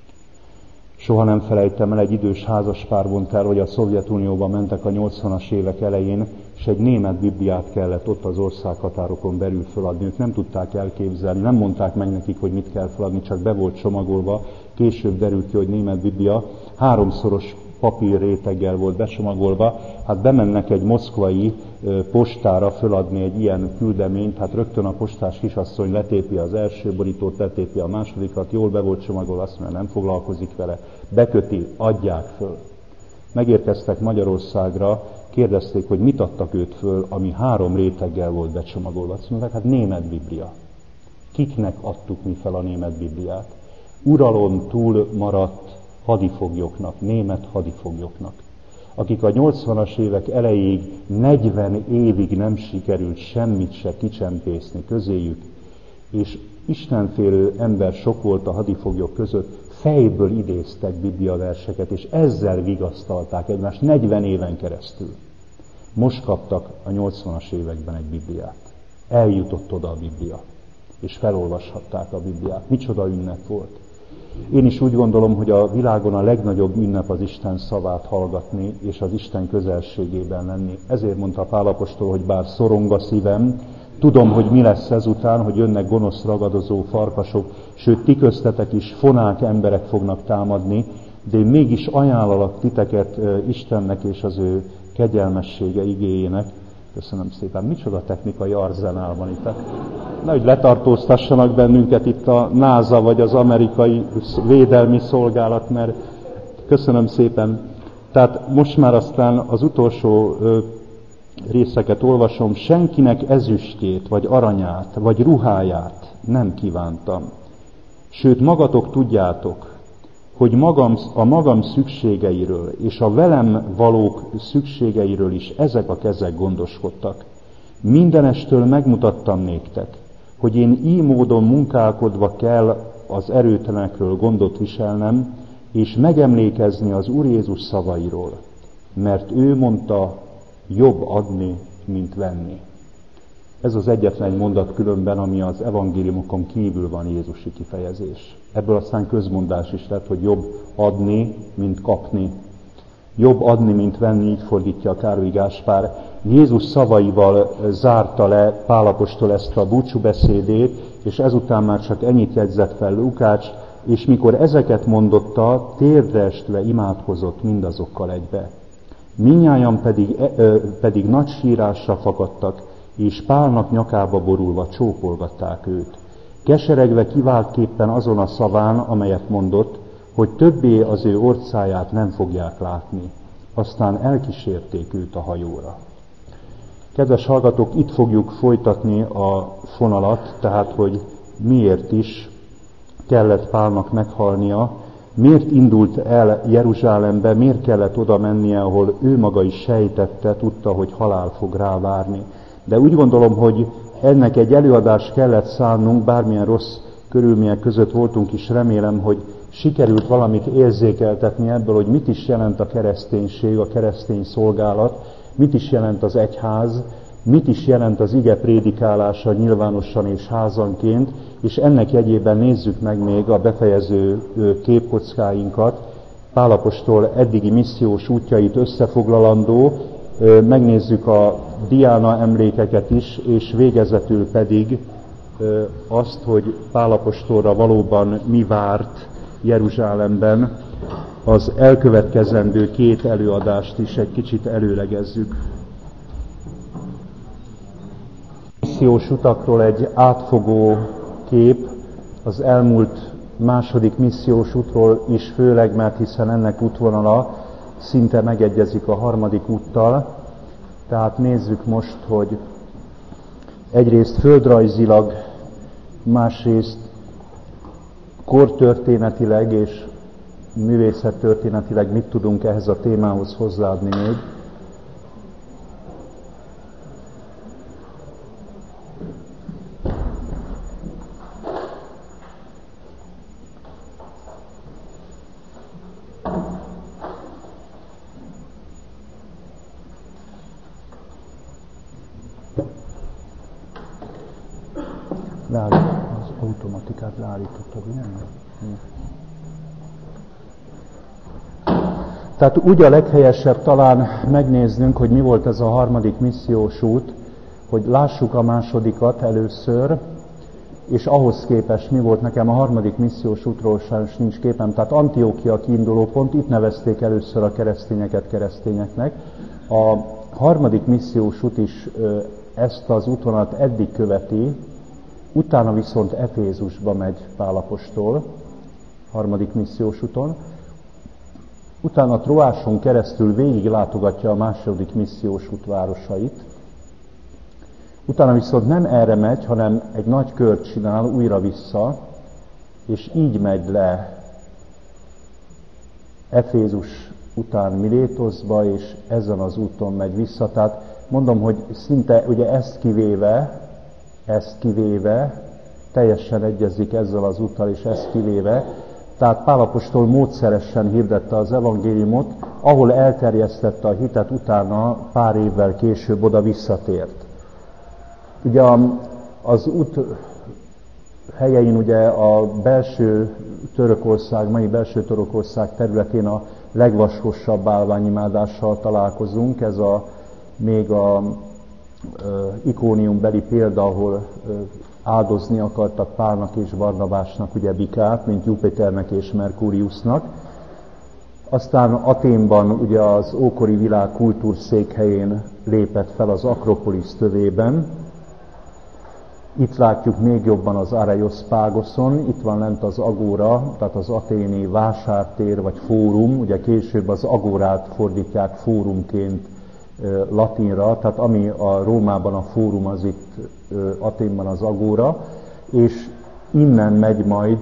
Soha nem felejtem el, egy idős házaspár mondta el, hogy a Szovjetunióba mentek a nyolcvanas évek elején, és egy német Bibliát kellett ott az országhatárokon belül feladni. Ők nem tudták elképzelni, nem mondták meg nekik, hogy mit kell feladni, csak be volt csomagolva. Később derült ki, hogy német Biblia háromszoros papír réteggel volt becsomagolva. Hát bemennek egy moszkvai postára feladni egy ilyen küldeményt, hát rögtön a postás kisasszony letépi az első borítót, letépi a másodikat, jól be volt csomagolva, azt mondja, nem foglalkozik vele, beköti, adják föl. Megérkeztek Magyarországra, kérdezték, hogy mit adtak őt föl, ami három réteggel volt becsomagolva. Azt mondták, hát német Biblia. Kiknek adtuk mi fel a német Bibliát? Uralon túl maradt hadifoglyoknak, német hadifoglyoknak, akik a nyolcvanas évek elejéig negyven évig nem sikerült semmit se kicsempészni közéjük, és istenfélő ember sok volt a hadifoglyok között, fejből idéztek Biblia verseket, és ezzel vigasztalták egymást negyven éven keresztül. Most kaptak a nyolcvanas években egy Bibliát. Eljutott oda a Biblia, és felolvashatták a Bibliát. Micsoda ünnep volt. Én is úgy gondolom, hogy a világon a legnagyobb ünnep az Isten szavát hallgatni, és az Isten közelségében lenni. Ezért mondta Pál apostol, hogy bár szorong a szívem, tudom, hogy mi lesz ezután, hogy jönnek gonosz ragadozó farkasok, sőt, ti köztetek is fonák emberek fognak támadni, de én mégis ajánlalak titeket Istennek és az ő kegyelmessége igéjének. Köszönöm szépen. Micsoda technikai arzenál van itt. Nehogy letartóztassanak bennünket itt a NASA vagy az amerikai védelmi szolgálat, mert köszönöm szépen. Tehát most már aztán az utolsó részeket olvasom, senkinek ezüstjét, vagy aranyát, vagy ruháját nem kívántam. Sőt, magatok tudjátok, hogy magam, a magam szükségeiről és a velem valók szükségeiről is ezek a kezek gondoskodtak. Mindenestől megmutattam néktek, hogy én így módon munkálkodva kell az erőtlenekről gondot viselnem, és megemlékezni az Úr Jézus szavairól, mert ő mondta, jobb adni, mint venni. Ez az egyetlen mondat különben, ami az evangéliumokon kívül van jézusi kifejezés. Ebből aztán közmondás is lett, hogy jobb adni, mint kapni. Jobb adni, mint venni, így fordítja Károly Gáspár. Jézus szavaival zárta le Pál apostol ezt a búcsúbeszédét, és ezután már csak ennyit jegyzett fel Lukács, és mikor ezeket mondotta, térdre estve imádkozott mindazokkal egybe. Mindnyájan pedig, pedig nagy sírásra fakadtak, és Pálnak nyakába borulva csókolgatták őt. Keseregve kiváltképpen azon a szaván, amelyet mondott, hogy többé az ő orcáját nem fogják látni. Aztán elkísérték őt a hajóra. Kedves hallgatók, itt fogjuk folytatni a fonalat, tehát, hogy miért is kellett Pálnak meghalnia, miért indult el Jeruzsálembe, miért kellett oda mennie, ahol ő maga is sejtette, tudta, hogy halál fog rá várni. De úgy gondolom, hogy ennek egy előadást kellett szánnunk, bármilyen rossz körülmények között voltunk is, remélem, hogy sikerült valamit érzékeltetni ebből, hogy mit is jelent a kereszténység, a keresztény szolgálat, mit is jelent az egyház, mit is jelent az ige prédikálása nyilvánosan és házanként, és ennek jegyében nézzük meg még a befejező képkockáinkat. Pál apostol eddigi missziós útjait összefoglalandó, megnézzük a Diána emlékeket is, és végezetül pedig azt, hogy Pál apostolra valóban mi várt Jeruzsálemben, az elkövetkezendő két előadást is egy kicsit előlegezzük. Missziós utakról egy átfogó kép az elmúlt második missziós útról is, főleg, mert hiszen ennek útvonala szinte megegyezik a harmadik úttal. Tehát nézzük most, hogy egyrészt földrajzilag, másrészt kortörténetileg és művészettörténetileg mit tudunk ehhez a témához hozzáadni még. Az automatikát leállítottad, ugye? Tehát úgy a leghelyesebb talán megnéznünk, hogy mi volt ez a harmadik missziós út, hogy lássuk a másodikat először, és ahhoz képest mi volt nekem a harmadik missziós útról sajnos nincs képem. Tehát Antiókia kiinduló pont, itt nevezték először a keresztényeket keresztényeknek. A harmadik missziós út is ezt az útvonalat eddig követi, utána viszont Efézusba megy Pál apostol, harmadik missziós úton. Utána Troáson keresztül végig látogatja a második missziós út városait. Utána viszont nem erre megy, hanem egy nagy kört csinál újra vissza, és így megy le Efézus után Milétoszba, és ezen az úton megy vissza. Tehát mondom, hogy szinte ugye ezt kivéve, ezt kivéve, teljesen egyezik ezzel az úttal, és ezt kivéve. Tehát Pál apostol módszeresen hirdette az evangéliumot, ahol elterjesztette a hitet, utána pár évvel később oda visszatért. Ugye az út helyein ugye a belső Törökország, mai belső Törökország területén a legvaskosabb állványimádással találkozunk. Ez a még a ikóniumbeli példa, ahol áldozni akartak Pálnak és Barnabásnak ugye Bikát, mint Jupiternek és Merkuriusnak. Aztán Athénban ugye az ókori világ kultúrszékhelyén lépett fel az Akropolisz tövében. Itt látjuk még jobban az Areiospágoszon, itt van lent az Agóra, tehát az athéni vásártér vagy fórum, ugye később az Agórát fordítják fórumként latinra, tehát ami a Rómában a fórum, az itt Athénban az Agóra, és innen megy majd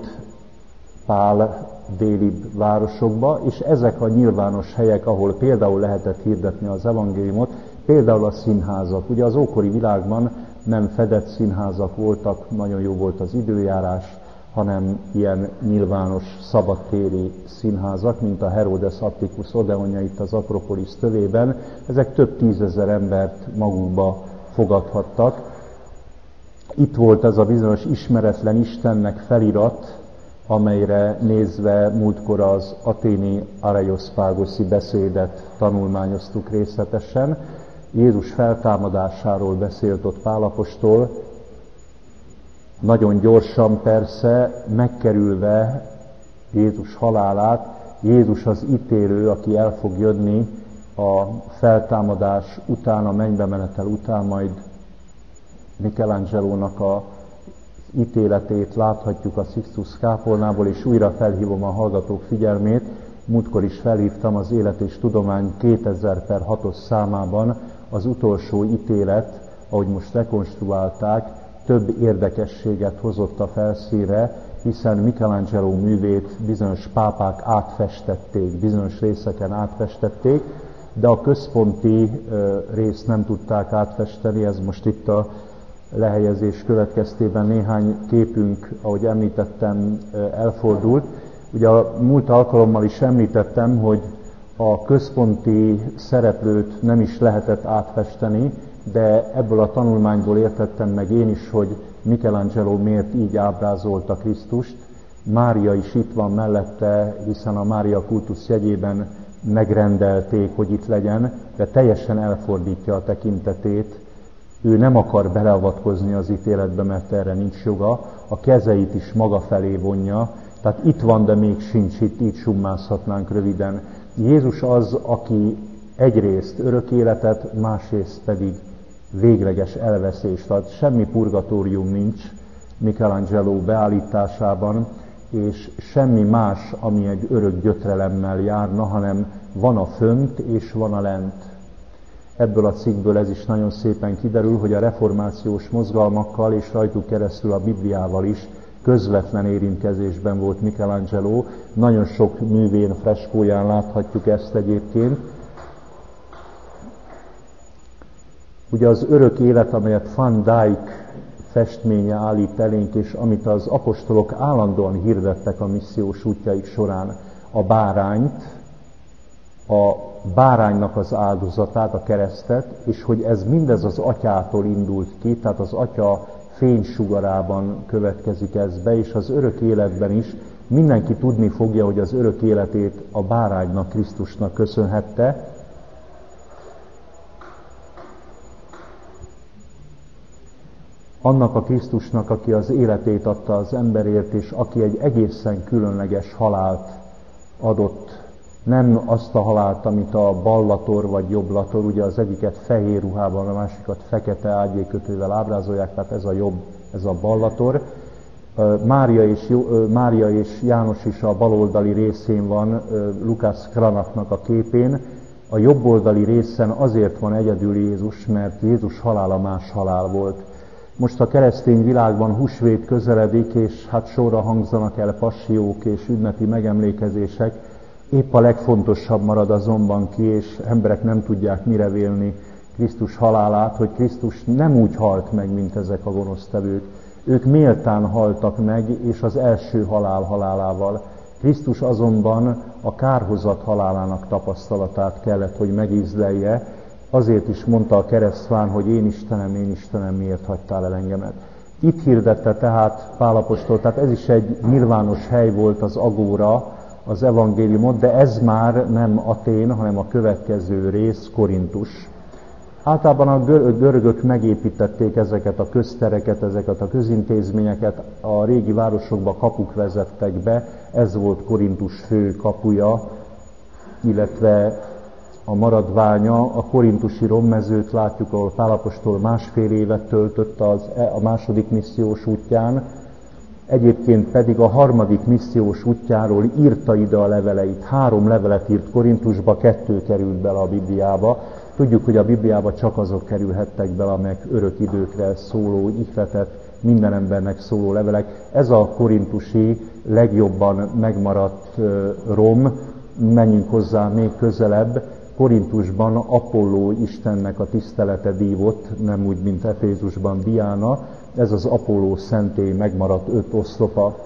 Pál délibb városokba, és ezek a nyilvános helyek, ahol például lehetett hirdetni az evangéliumot, például a színházak. Ugye az ókori világban nem fedett színházak voltak, nagyon jó volt az időjárás, hanem ilyen nyilvános szabadtéri színházak, mint a Herodes Atticus Odeonja itt az Akropolisz tövében. Ezek több tízezer embert magukba fogadhattak. Itt volt ez a bizonyos ismeretlen Istennek felirat, amelyre nézve múltkor az athéni Areiospágoszi beszédet tanulmányoztuk részletesen. Jézus feltámadásáról beszélt ott Pál apostol, nagyon gyorsan persze, megkerülve Jézus halálát. Jézus az ítélő, aki el fog jönni a feltámadás után, a mennybe menetel után, majd Michelangelo-nak a ítéletét láthatjuk a Sixtus kápolnából, és újra felhívom a hallgatók figyelmét. Múltkor is felhívtam az Élet és Tudomány kétezer per hatos számában az utolsó ítélet, ahogy most rekonstruálták, több érdekességet hozott a felszínre, hiszen Michelangelo művét bizonyos pápák átfestették, bizonyos részeken átfestették, de a központi részt nem tudták átfesteni, ez most itt a lehelyezés következtében néhány képünk, ahogy említettem, elfordult. Ugye a múlt alkalommal is említettem, hogy a központi szereplőt nem is lehetett átfesteni, de ebből a tanulmányból értettem meg én is, hogy Michelangelo miért így ábrázolta Krisztust, Mária is itt van mellette, hiszen a Mária kultusz jegyében megrendelték, hogy itt legyen, de teljesen elfordítja a tekintetét. Ő nem akar beleavatkozni az ítéletbe, mert erre nincs joga, a kezeit is maga felé vonja, tehát itt van, de még sincs itt, így summázhatnánk röviden. Jézus az, aki egyrészt örök életet, másrészt pedig végleges elveszést ad. Semmi purgatórium nincs Michelangelo beállításában, és semmi más, ami egy örök gyötrelemmel járna, hanem van a fönt és van a lent. Ebből a cikkből ez is nagyon szépen kiderül, hogy a reformációs mozgalmakkal és rajtuk keresztül a Bibliával is közvetlen érintkezésben volt Michelangelo. Nagyon sok művén, freskóján láthatjuk ezt egyébként. Ugye az örök élet, amelyet Van Dyck festménye állít elénk, és amit az apostolok állandóan hirdettek a missziós útjaik során, a bárányt, a báránynak az áldozatát, a keresztet, és hogy ez mindez az atyától indult ki, tehát az atya fénysugarában következik ez be, és az örök életben is mindenki tudni fogja, hogy az örök életét a báránynak, Krisztusnak köszönhette. Annak a Krisztusnak, aki az életét adta az emberért, és aki egy egészen különleges halált adott. Nem azt a halált, amit a ballator vagy jobblator, ugye az egyiket fehér ruhában, a másikat fekete ágyékötővel ábrázolják, tehát ez a jobb, ez a ballator. Mária és, Mária és János is a baloldali részén van, Lukács Kranachnak a képén. A jobboldali részen azért van egyedül Jézus, mert Jézus halála más halál volt. Most a keresztény világban húsvét közeledik, és hát sorra hangzanak el passiók és ünnepi megemlékezések. Épp a legfontosabb marad azonban ki, és emberek nem tudják mire vélni Krisztus halálát, hogy Krisztus nem úgy halt meg, mint ezek a gonosztevők. Ők méltán haltak meg, és az első halál halálával. Krisztus azonban a kárhozat halálának tapasztalatát kellett, hogy megízlelje. Azért is mondta a keresztván, hogy én Istenem, én Istenem, miért hagytál el engemet. Itt hirdette tehát Pál apostol, tehát ez is egy nyilvános hely volt az agóra, az evangéliumot, de ez már nem Atén, hanem a következő rész, Korintus. Általában a görögök megépítették ezeket a köztereket, ezeket a közintézményeket, a régi városokba kapuk vezettek be, ez volt Korintus fő kapuja, illetve a maradványa, a korintusi rommezőt látjuk, ahol Pál apostol másfél évet töltött az, a második missziós útján, egyébként pedig a harmadik missziós útjáról írta ide a leveleit. Három levelet írt Korintusba, kettő került bele a Bibliába. Tudjuk, hogy a Bibliába csak azok kerülhettek bele, amelyek örök időkre szóló ihletet, minden embernek szóló levelek. Ez a korintusi legjobban megmaradt rom, menjünk hozzá még közelebb. Korintusban Apolló Istennek a tisztelete dívott, nem úgy, mint Efézusban Diána. Ez az Apolló szentély megmaradt öt oszlopa.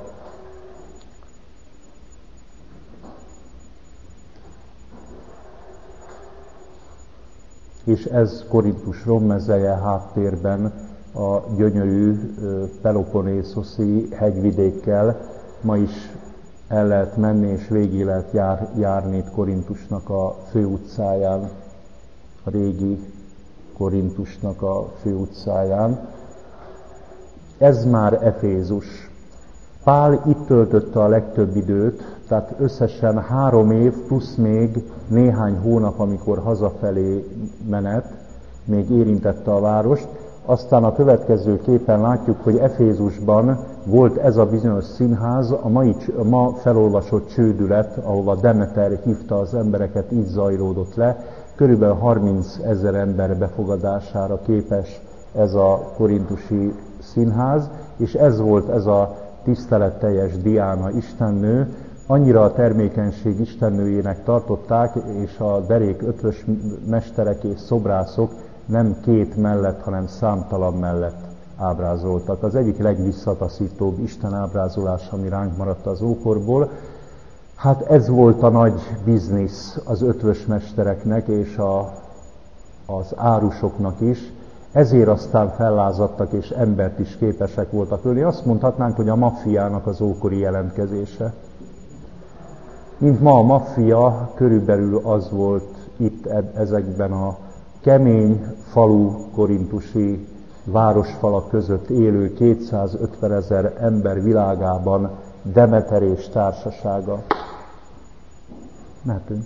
És ez Korintus rommezeje, háttérben a gyönyörű peloponnészoszi hegyvidékkel. Ma is el lehet menni, és végig lehet jár, járni itt Korintusnak a főutcáján, a régi Korintusnak a főutcáján. Ez már Efézus. Pál itt töltötte a legtöbb időt, tehát összesen három év plusz még néhány hónap, amikor hazafelé menet, még érintette a várost. Aztán a következő képen látjuk, hogy Efézusban volt ez a bizonyos színház, a, mai, a ma felolvasott csődület, ahova Demeter hívta az embereket, így zajlódott le. Körülbelül harminc ezer ember befogadására képes ez a korintusi színház, és ez volt ez a tiszteletteljes Diána istennő. Annyira a termékenység istennőjének tartották, és a derék ötvös mesterek és szobrászok nem két mellett, hanem számtalan mellett ábrázoltak. Az egyik legvisszataszítóbb Isten ábrázolás, ami ránk maradt az ókorból. Hát ez volt a nagy biznisz az ötvös mestereknek és a, az árusoknak is. Ezért aztán fellázadtak, és embert is képesek voltak ölni. Azt mondhatnánk, hogy a maffiának az ókori jelentkezése. Mint ma a maffia, körülbelül az volt itt ezekben a kemény falu korintusi városfalak között élő kétszázötven ezer ember világában Demeter és társasága. Mehetünk.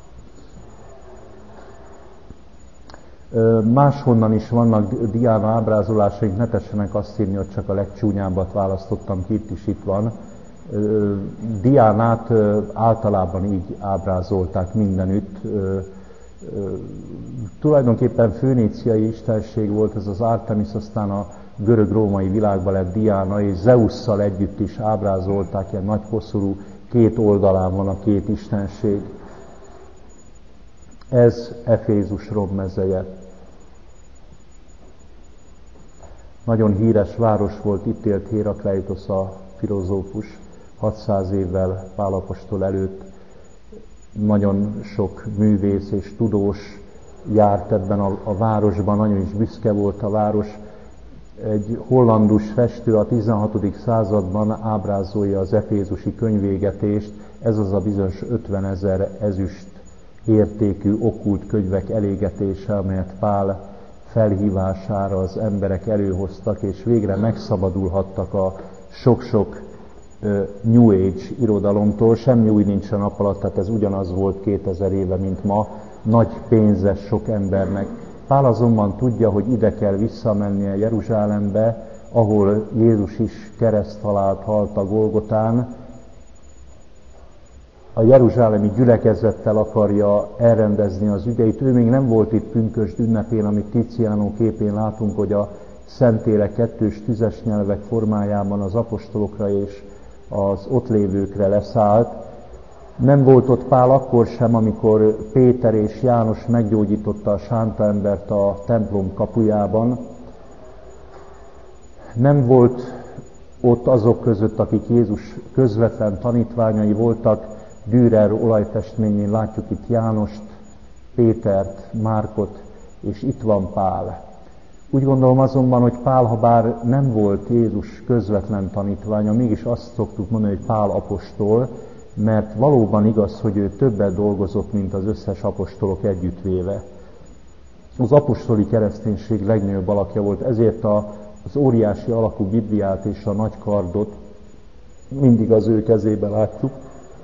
Máshonnan is vannak Diána ábrázolásaink, ne tessenek azt írni, hogy csak a legcsúnyábbat választottam ki, itt is itt van. Diánát általában így ábrázolták mindenütt. Tulajdonképpen főníciai istenség volt ez az Artemis, aztán a görög-római világban lett Diána, és Zeusszal együtt is ábrázolták, ilyen nagy koszorú, két oldalán van a két istenség. Ez Efézus rommezeje. Nagyon híres város volt, itt élt Hérakleitosz a filozófus hatszáz évvel Pál apostol előtt. Nagyon sok művész és tudós járt ebben a, a városban, nagyon is büszke volt a város. Egy hollandus festő a tizenhatodik században ábrázolja az efézusi könyvégetést, ez az a bizonyos ötvenezer ezüst értékű okkult könyvek elégetése, amelyet Pál felhívására az emberek előhoztak, és végre megszabadulhattak a sok-sok uh, New Age irodalomtól. Semmi új nincs a nap alatt, tehát ez ugyanaz volt kétezer éve, mint ma, nagy pénzes sok embernek. Pál azonban tudja, hogy ide kell visszamennie Jeruzsálembe, ahol Jézus is kereszt halált halt a Golgotán. A jeruzsálemi gyülekezettel akarja elrendezni az ügyeit. Ő még nem volt itt pünkösd ünnepén, amit Tiziano képén látunk, hogy a Szentlélek kettős tüzes nyelvek formájában az apostolokra és az ott lévőkre leszállt. Nem volt ott Pál akkor sem, amikor Péter és János meggyógyította a sánta embert a templom kapujában. Nem volt ott azok között, akik Jézus közvetlen tanítványai voltak. Dürer olajfestményén látjuk itt Jánost, Pétert, Márkot, és itt van Pál. Úgy gondolom azonban, hogy Pál, ha bár nem volt Jézus közvetlen tanítványa, mégis azt szoktuk mondani, hogy Pál apostol, mert valóban igaz, hogy ő többet dolgozott, mint az összes apostolok együttvéve. Az apostoli kereszténység legnagyobb alakja volt, ezért a, az óriási alakú Bibliát és a nagy kardot mindig az ő kezébe látjuk.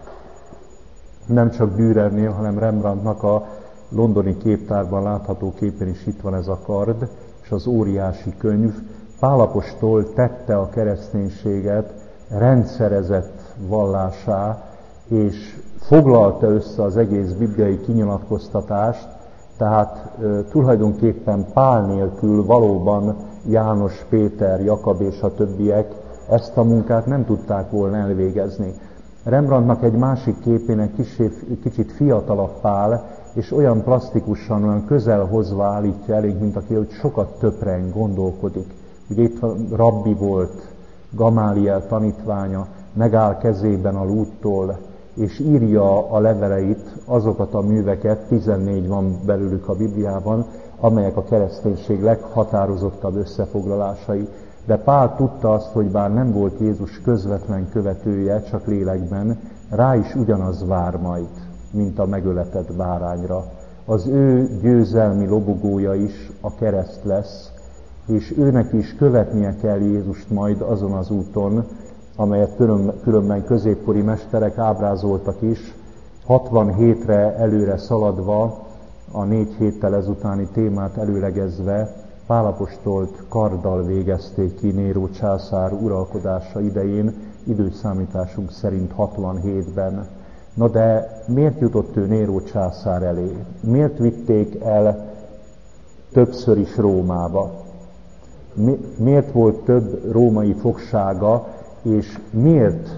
Nem csak Dürernél, hanem Rembrandtnak a londoni képtárban látható képen is itt van ez a kard, és az óriási könyv. Pál apostol tette a kereszténységet rendszerezett vallásá, és foglalta össze az egész bibliai kinyilatkoztatást, tehát e, tulajdonképpen Pál nélkül valóban János, Péter, Jakab és a többiek ezt a munkát nem tudták volna elvégezni. Rembrandtnak egy másik képén egy kicsit, kicsit fiatalabb Pál, és olyan plastikusan, olyan közel hozva állítja elénk, mint aki hogy sokat töpreng, gondolkodik. Ugye itt rabbi volt, Gamáliel tanítványa, megáll kezében a lúttól, és írja a leveleit, azokat a műveket, tizennégy van belőlük a Bibliában, amelyek a kereszténység leghatározottabb összefoglalásai. De Pál tudta azt, hogy bár nem volt Jézus közvetlen követője, csak lélekben, rá is ugyanaz vár majd, mint a megöletett bárányra. Az ő győzelmi lobogója is a kereszt lesz, és őnek is követnie kell Jézust majd azon az úton, amelyet különben középkori mesterek ábrázoltak is, hatvanhétre előre szaladva, a négy héttel ezutáni témát előlegezve, Pál apostolt karddal végezték ki Néró császár uralkodása idején, időszámításunk szerint hatvanhétben. Na de miért jutott ő Néró császár elé? Miért vitték el többször is Rómába? Mi, miért volt több római fogsága, és miért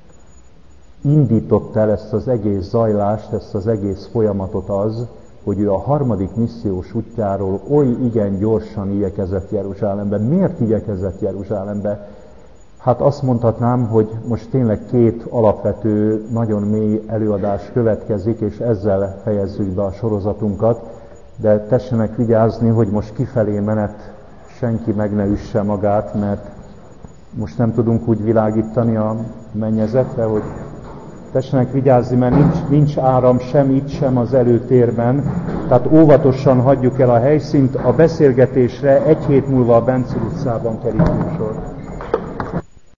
indította el ezt az egész zajlást, ezt az egész folyamatot az, hogy ő a harmadik missziós útjáról oly igen gyorsan igyekezett Jeruzsálembe. Miért igyekezett Jeruzsálembe? Hát azt mondhatnám, hogy most tényleg két alapvető, nagyon mély előadás következik, és ezzel fejezzük be a sorozatunkat. de tessenek vigyázni, hogy most kifelé menet senki meg ne üsse magát, mert most nem tudunk úgy világítani a mennyezetre, hogy tessenek vigyázni, mert nincs, nincs áram sem itt, sem az előtérben, tehát óvatosan hagyjuk el a helyszínt, a beszélgetésre egy hét múlva a Bencül utcában kerítünk sor.